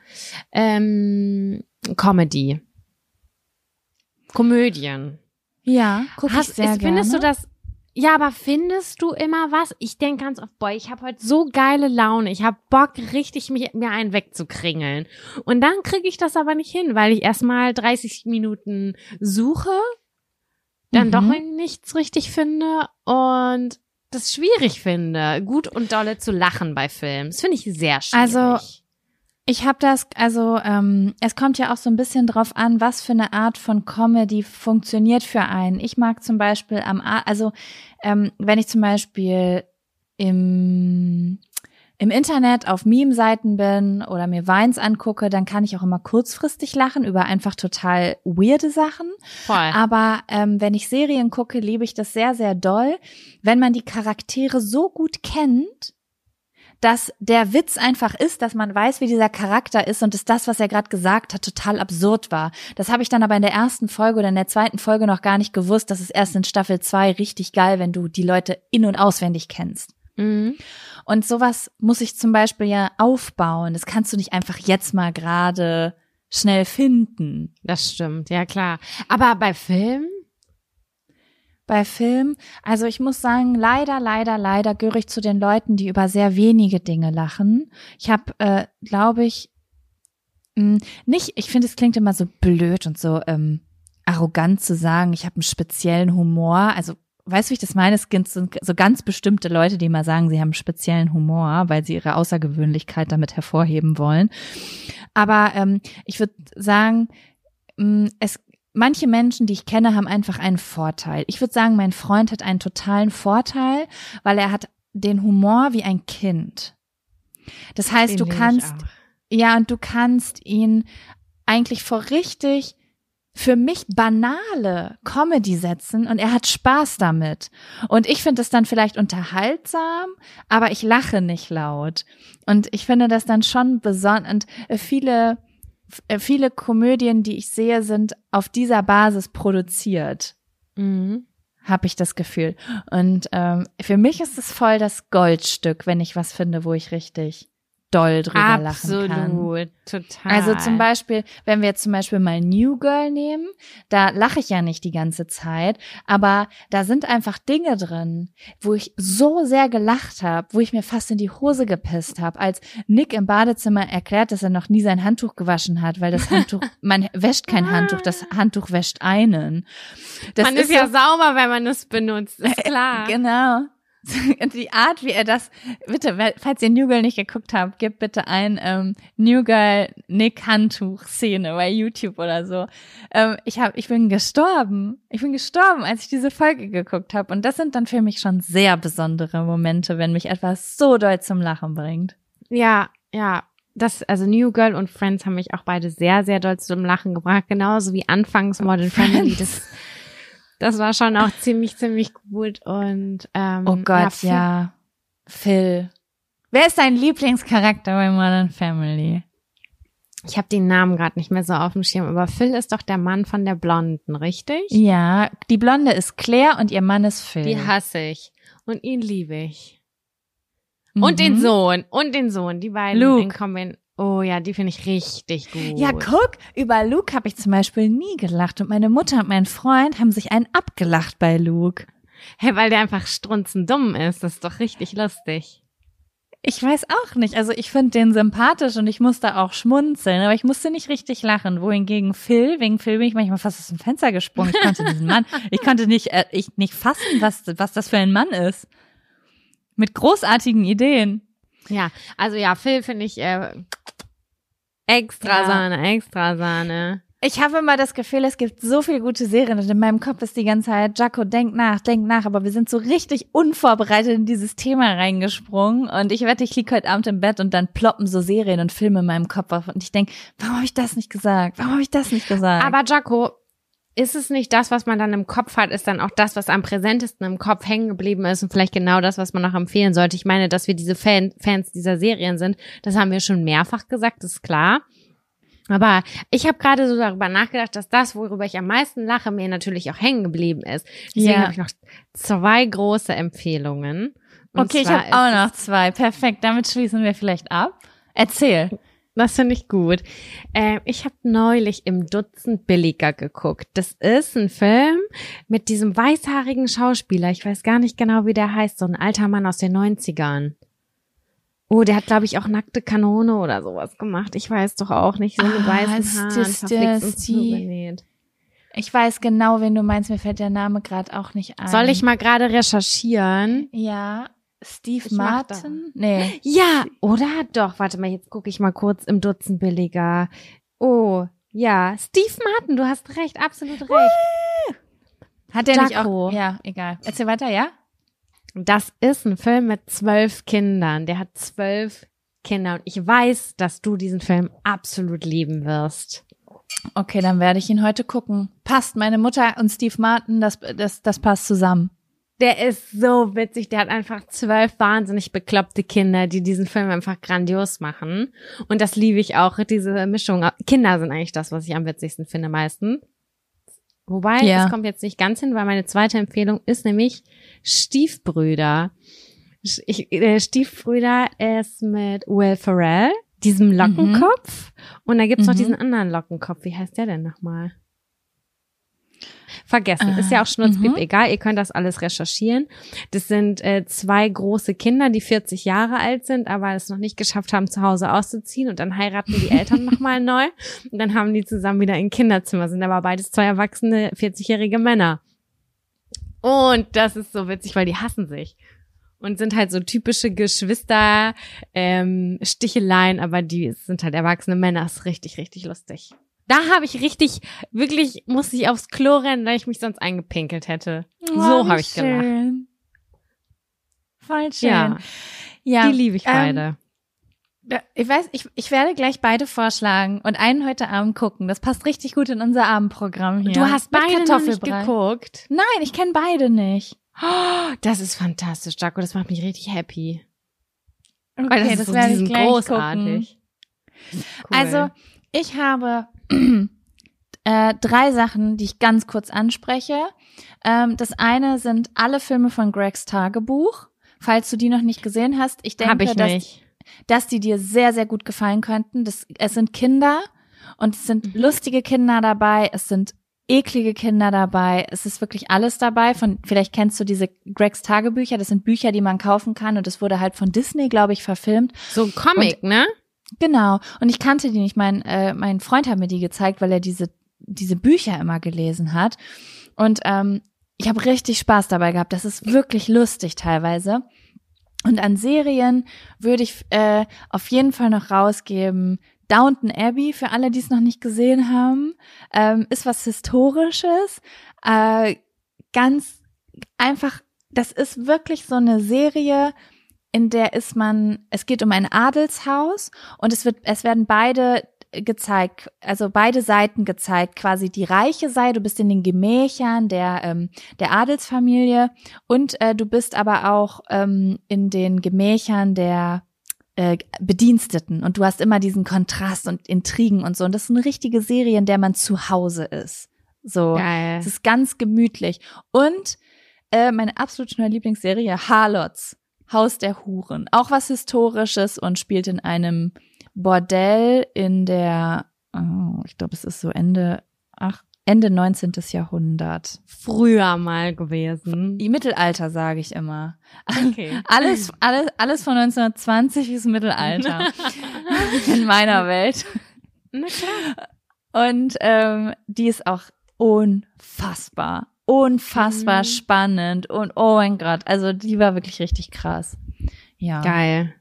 Ähm, Comedy. Komödien. Ja, guck Hast, ich sehr ist, gerne. findest du das? Ja, aber findest du immer was? Ich denke ganz oft, boah, ich habe heute so geile Laune. Ich habe Bock, richtig mich, mir einen wegzukringeln. Und dann kriege ich das aber nicht hin, weil ich erstmal dreißig Minuten suche, dann Mhm. doch nichts richtig finde und das schwierig finde, gut und dolle zu lachen bei Filmen. Das finde ich sehr schwierig. Also, Ich habe das, also ähm, es kommt ja auch so ein bisschen drauf an, was für eine Art von Comedy funktioniert für einen. Ich mag zum Beispiel am, A- also ähm, wenn ich zum Beispiel im im Internet auf Meme-Seiten bin oder mir Vines angucke, dann kann ich auch immer kurzfristig lachen über einfach total weirde Sachen. Voll. Aber ähm, wenn ich Serien gucke, liebe ich das sehr, sehr doll, wenn man die Charaktere so gut kennt, dass der Witz einfach ist, dass man weiß, wie dieser Charakter ist und dass das, was er gerade gesagt hat, total absurd war. Das habe ich dann aber in der ersten Folge oder in der zweiten Folge noch gar nicht gewusst. Das ist erst in Staffel zwei richtig geil, wenn du die Leute in- und auswendig kennst. Mhm. Und sowas muss ich zum Beispiel ja aufbauen. Das kannst du nicht einfach jetzt mal gerade schnell finden. Das stimmt, ja klar. Aber bei Filmen? Bei Film, also ich muss sagen, leider, leider, leider gehöre ich zu den Leuten, die über sehr wenige Dinge lachen. Ich habe, äh, glaube ich, mh, nicht, ich finde, es klingt immer so blöd und so ähm, arrogant zu sagen, ich habe einen speziellen Humor. Also, weißt du, wie ich das meine? Es gibt so, so ganz bestimmte Leute, die immer sagen, sie haben einen speziellen Humor, weil sie ihre Außergewöhnlichkeit damit hervorheben wollen. Aber ähm, ich würde sagen, mh, es manche Menschen, die ich kenne, haben einfach einen Vorteil. Ich würde sagen, mein Freund hat einen totalen Vorteil, weil er hat den Humor wie ein Kind. Das heißt, du kannst, ja, und du kannst ihn eigentlich vor richtig für mich banale Comedy setzen und er hat Spaß damit. Und ich finde es dann vielleicht unterhaltsam, aber ich lache nicht laut. Und ich finde das dann schon besonders. Und viele Viele Komödien, die ich sehe, sind auf dieser Basis produziert, Mhm. habe ich das Gefühl. Und ähm, für mich ist es voll das Goldstück, wenn ich was finde, wo ich richtig doll drüber lachen kann. Absolut, total. Also zum Beispiel, wenn wir jetzt zum Beispiel mal New Girl nehmen, da lache ich ja nicht die ganze Zeit, aber da sind einfach Dinge drin, wo ich so sehr gelacht habe, wo ich mir fast in die Hose gepisst habe, als Nick im Badezimmer erklärt, dass er noch nie sein Handtuch gewaschen hat, weil das Handtuch, man wäscht kein Handtuch, das Handtuch wäscht einen. Das man ist, ist ja so, sauber, wenn man es benutzt, ist klar. Genau. Und die Art, wie er das, bitte, falls ihr New Girl nicht geguckt habt, gebt bitte ein ähm, New Girl Nick Handtuch Szene bei YouTube oder so. Ähm, ich hab, ich bin gestorben. Ich bin gestorben, als ich diese Folge geguckt habe. Und das sind dann für mich schon sehr besondere Momente, wenn mich etwas so doll zum Lachen bringt. Ja, ja. Das, also New Girl und Friends haben mich auch beide sehr, sehr doll zum Lachen gebracht. Genauso wie anfangs Modern Family. Das Das war schon auch ziemlich, ziemlich gut und ähm, oh Gott, ja, ja. Phil. Wer ist dein Lieblingscharakter bei Modern Family? Ich habe den Namen gerade nicht mehr so auf dem Schirm, aber Phil ist doch der Mann von der Blonden, richtig? Ja, die Blonde ist Claire und ihr Mann ist Phil. Die hasse ich und ihn liebe ich. Mhm. Und den Sohn, und den Sohn, die beiden Luke. in Kombin. Oh ja, die finde ich richtig gut. Ja, guck, über Luke habe ich zum Beispiel nie gelacht und meine Mutter und mein Freund haben sich einen abgelacht bei Luke. Hey, weil der einfach strunzendumm ist, das ist doch richtig lustig. Ich weiß auch nicht, also ich finde den sympathisch und ich musste auch schmunzeln, aber ich musste nicht richtig lachen, wohingegen Phil, wegen Phil bin ich manchmal fast aus dem Fenster gesprungen, ich konnte diesen Mann, ich konnte nicht, äh, ich nicht fassen, was, was das für ein Mann ist. Mit großartigen Ideen. Ja, also ja, Phil finde ich äh, extra Ja. Sahne, extra Sahne. Ich habe immer das Gefühl, es gibt so viele gute Serien und in meinem Kopf ist die ganze Zeit, Jaco, denk nach, denk nach, aber wir sind so richtig unvorbereitet in dieses Thema reingesprungen und ich wette, ich liege heute Abend im Bett und dann ploppen so Serien und Filme in meinem Kopf auf und ich denke, warum habe ich das nicht gesagt? Warum habe ich das nicht gesagt? Aber Jaco, ist es nicht das, was man dann im Kopf hat, ist dann auch das, was am präsentesten im Kopf hängen geblieben ist und vielleicht genau das, was man noch empfehlen sollte? Ich meine, dass wir diese Fan, Fans dieser Serien sind, das haben wir schon mehrfach gesagt, ist klar. Aber ich habe gerade so darüber nachgedacht, dass das, worüber ich am meisten lache, mir natürlich auch hängen geblieben ist. Deswegen Ja. habe ich noch zwei große Empfehlungen. Und Okay, ich zwar habe ist auch noch zwei. Perfekt, damit schließen wir vielleicht ab. Erzähl. Das finde ich gut. Äh, ich habe neulich im Dutzend Billiger geguckt. Das ist ein Film mit diesem weißhaarigen Schauspieler. Ich weiß gar nicht genau, wie der heißt. So ein alter Mann aus den neunzigern. Oh, der hat, glaube ich, auch Nackte Kanone oder sowas gemacht. Ich weiß doch auch nicht. So mit Ah, weißen ist Haaren, das verflixt das und die- zugenäht. Ich weiß genau, wen du meinst, mir fällt der Name gerade auch nicht ein. Soll ich mal gerade recherchieren? Ja, Steve Ich mach Martin? Nee. Ja, oder? Doch, warte mal, jetzt gucke ich mal kurz im Dutzend Billiger. Oh, ja, Steve Martin, du hast recht, absolut recht. Hat der nicht Jaco. auch? Ja, egal. Erzähl weiter, ja? Das ist ein Film mit zwölf Kindern. Der hat zwölf Kinder und ich weiß, dass du diesen Film absolut lieben wirst. Okay, dann werde ich ihn heute gucken. Passt, meine Mutter und Steve Martin, das, das, das passt zusammen. Der ist so witzig, der hat einfach zwölf wahnsinnig bekloppte Kinder, die diesen Film einfach grandios machen. Und das liebe ich auch, diese Mischung. Kinder sind eigentlich das, was ich am witzigsten finde meistens. Wobei, ja. Das kommt jetzt nicht ganz hin, weil meine zweite Empfehlung ist nämlich Stiefbrüder. Ich, äh, Stiefbrüder ist mit Will Ferrell, diesem Lockenkopf. Mhm. Und da gibt's mhm. noch diesen anderen Lockenkopf. Wie heißt der denn nochmal? Vergessen, ah, ist ja auch schnurzpiep, egal, ihr könnt das alles recherchieren. Das sind äh, zwei große Kinder, die vierzig Jahre alt sind, aber es noch nicht geschafft haben, zu Hause auszuziehen und dann heiraten die Eltern nochmal neu und dann haben die zusammen wieder ein Kinderzimmer, sind aber beides zwei erwachsene, vierzig-jährige Männer. Und das ist so witzig, weil die hassen sich und sind halt so typische Geschwister, ähm, Sticheleien, aber die sind halt erwachsene Männer, ist richtig, richtig lustig. Da habe ich richtig, wirklich, musste ich aufs Klo rennen, weil ich mich sonst eingepinkelt hätte. Oh, so habe ich schön. gelacht. Voll schön. Ja, ja die liebe ich beide. Ähm, ich weiß, ich, ich werde gleich beide vorschlagen und einen heute Abend gucken. Das passt richtig gut in unser Abendprogramm hier. Du hast Mit beide noch nicht geguckt? Nein, ich kenne beide nicht. Oh, das ist fantastisch, Jaco. Das macht mich richtig happy. Okay, weil das, das ist werde so ich gleich großartig. Cool. Also, ich habe äh, drei Sachen, die ich ganz kurz anspreche. Ähm, das eine sind alle Filme von Gregs Tagebuch. Falls du die noch nicht gesehen hast, ich denke, Hab ich dass, nicht. dass die dir sehr, sehr gut gefallen könnten. Das, es sind Kinder und es sind mhm. lustige Kinder dabei, es sind eklige Kinder dabei, es ist wirklich alles dabei. Von, vielleicht kennst du diese Gregs Tagebücher, das sind Bücher, die man kaufen kann und das wurde halt von Disney, glaube ich, verfilmt. So ein Comic, und, ne? Genau. Und ich kannte die nicht. Mein, äh, mein Freund hat mir die gezeigt, weil er diese, diese Bücher immer gelesen hat. Und ähm, ich habe richtig Spaß dabei gehabt. Das ist wirklich lustig teilweise. Und an Serien würde ich äh, auf jeden Fall noch rausgeben Downton Abbey, für alle, die es noch nicht gesehen haben. Ähm, ist was Historisches. Äh, ganz einfach, das ist wirklich so eine Serie, in der ist man, es geht um ein Adelshaus und es wird, es werden beide gezeigt, also beide Seiten gezeigt, quasi die reiche Seite, du bist in den Gemächern der ähm, der Adelsfamilie und äh, du bist aber auch ähm, in den Gemächern der äh, Bediensteten und du hast immer diesen Kontrast und Intrigen und so und das ist eine richtige Serie, in der man zu Hause ist. So, geil. Es ist ganz gemütlich und äh, meine absolut neue Lieblingsserie Harlots. Haus der Huren. Auch was Historisches und spielt in einem Bordell in der, oh, ich glaube, es ist so Ende, ach, Ende neunzehnten. Jahrhundert. Früher mal gewesen. Im Mittelalter, sage ich immer. Okay. Alles, alles, alles von neunzehnhundertzwanzig ist Mittelalter. In meiner Welt. Na klar. Und ähm, die ist auch unfassbar. Unfassbar mhm. spannend und oh mein Gott, also die war wirklich richtig krass. Ja. Geil.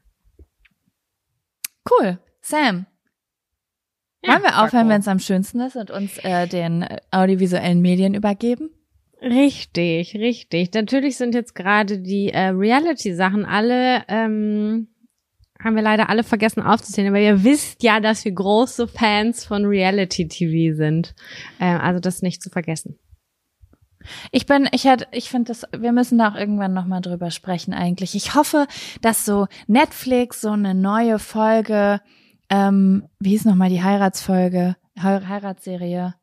Cool. Sam, ja, wollen wir aufhören, wenn es am schönsten ist und uns äh, den audiovisuellen Medien übergeben? Richtig, richtig. Natürlich sind jetzt gerade die äh, Reality-Sachen alle, ähm, haben wir leider alle vergessen aufzuzählen, aber ihr wisst ja, dass wir große Fans von Reality-T V sind. Äh, also das nicht zu vergessen. Ich bin, ich hätte, ich finde das, wir müssen da auch irgendwann nochmal drüber sprechen eigentlich. Ich hoffe, dass so Netflix so eine neue Folge, ähm, wie hieß nochmal die Heiratsfolge, He- Heiratsserie,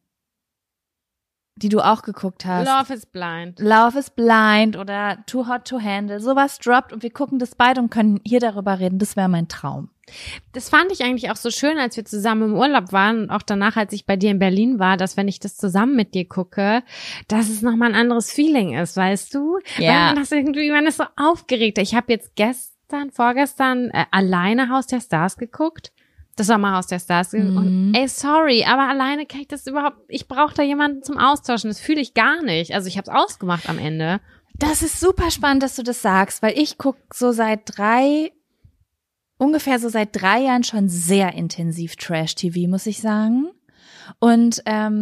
die du auch geguckt hast. Love is Blind. Love is Blind oder Too Hot to Handle, sowas droppt und wir gucken das beide und können hier darüber reden. Das wäre mein Traum. Das fand ich eigentlich auch so schön, als wir zusammen im Urlaub waren und auch danach, als ich bei dir in Berlin war, dass wenn ich das zusammen mit dir gucke, dass es nochmal ein anderes Feeling ist, weißt du? Ja. Weil man das irgendwie, man ist so aufgeregt. Ich habe jetzt gestern, vorgestern äh, alleine Haus der Stars geguckt. Das war mal Haus der Stars. Mhm. Und ey, sorry, aber alleine kann ich das überhaupt, ich brauche da jemanden zum Austauschen. Das fühle ich gar nicht. Also ich habe es ausgemacht am Ende. Das ist super spannend, dass du das sagst, weil ich gucke so seit drei ungefähr so seit drei Jahren schon sehr intensiv Trash-T V, muss ich sagen. Und ähm,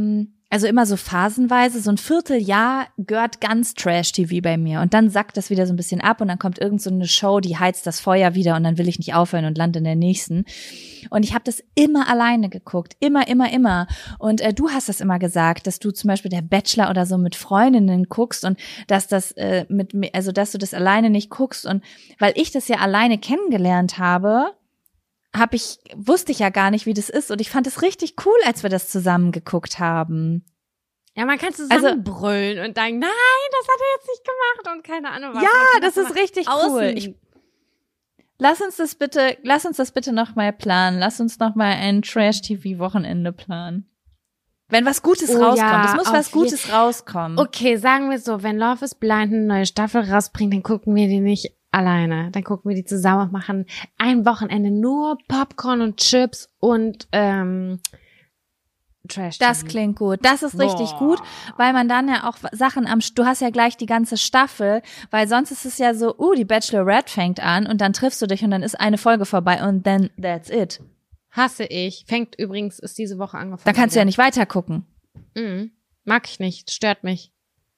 also immer so phasenweise, so ein Vierteljahr gehört ganz Trash-T V bei mir und dann sackt das wieder so ein bisschen ab und dann kommt irgend so eine Show, die heizt das Feuer wieder und dann will ich nicht aufhören und lande in der nächsten. Und ich habe das immer alleine geguckt, immer, immer, immer. Und äh, du hast das immer gesagt, dass du zum Beispiel der Bachelor oder so mit Freundinnen guckst und dass das äh, mit mir, also dass du das alleine nicht guckst. Und weil ich das ja alleine kennengelernt habe, hab ich, wusste ich ja gar nicht, wie das ist. Und ich fand es richtig cool, als wir das zusammen geguckt haben. Ja, man kann zusammenbrüllen also, und sagen, nein, das hat er jetzt nicht gemacht und keine Ahnung was. Ja, das, das ist richtig cool. Ich, lass uns das bitte, lass uns das bitte nochmal planen. Lass uns nochmal ein Trash-T V-Wochenende planen. Wenn was Gutes oh, rauskommt, ja, es muss was Gutes je- rauskommen. Okay, sagen wir so, wenn Love is Blind eine neue Staffel rausbringt, dann gucken wir die nicht alleine. Dann gucken wir die zusammen und machen ein Wochenende nur Popcorn und Chips und ähm, Trash. Das klingt gut. Das ist richtig Boah. gut, weil man dann ja auch Sachen am, du hast ja gleich die ganze Staffel, weil sonst ist es ja so, uh, die Bachelorette fängt an und dann triffst du dich und dann ist eine Folge vorbei und then that's it. Hasse ich. Fängt übrigens, ist diese Woche angefangen. Da kannst du ja nicht weiter gucken. Mhm. Mag ich nicht, stört mich.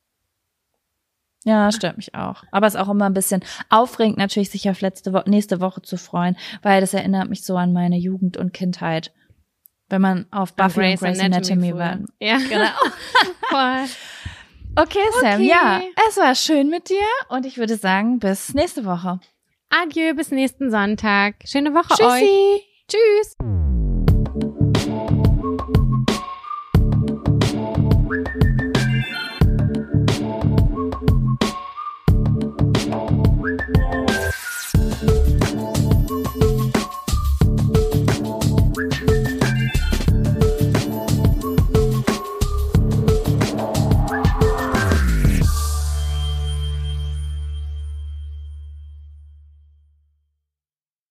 Ja, stört mich auch. Aber es ist auch immer ein bisschen aufregend, natürlich sich auf letzte Woche, nächste Woche zu freuen, weil das erinnert mich so an meine Jugend und Kindheit. Wenn man auf Buffy Grey's und Grey's Anatomy Anatomy war. Ja, Genau. voll. Okay, Sam, Okay. ja, es war schön mit dir und ich würde sagen, bis nächste Woche. Adieu, bis nächsten Sonntag. Schöne Woche Tschüssi. euch. Tschüss.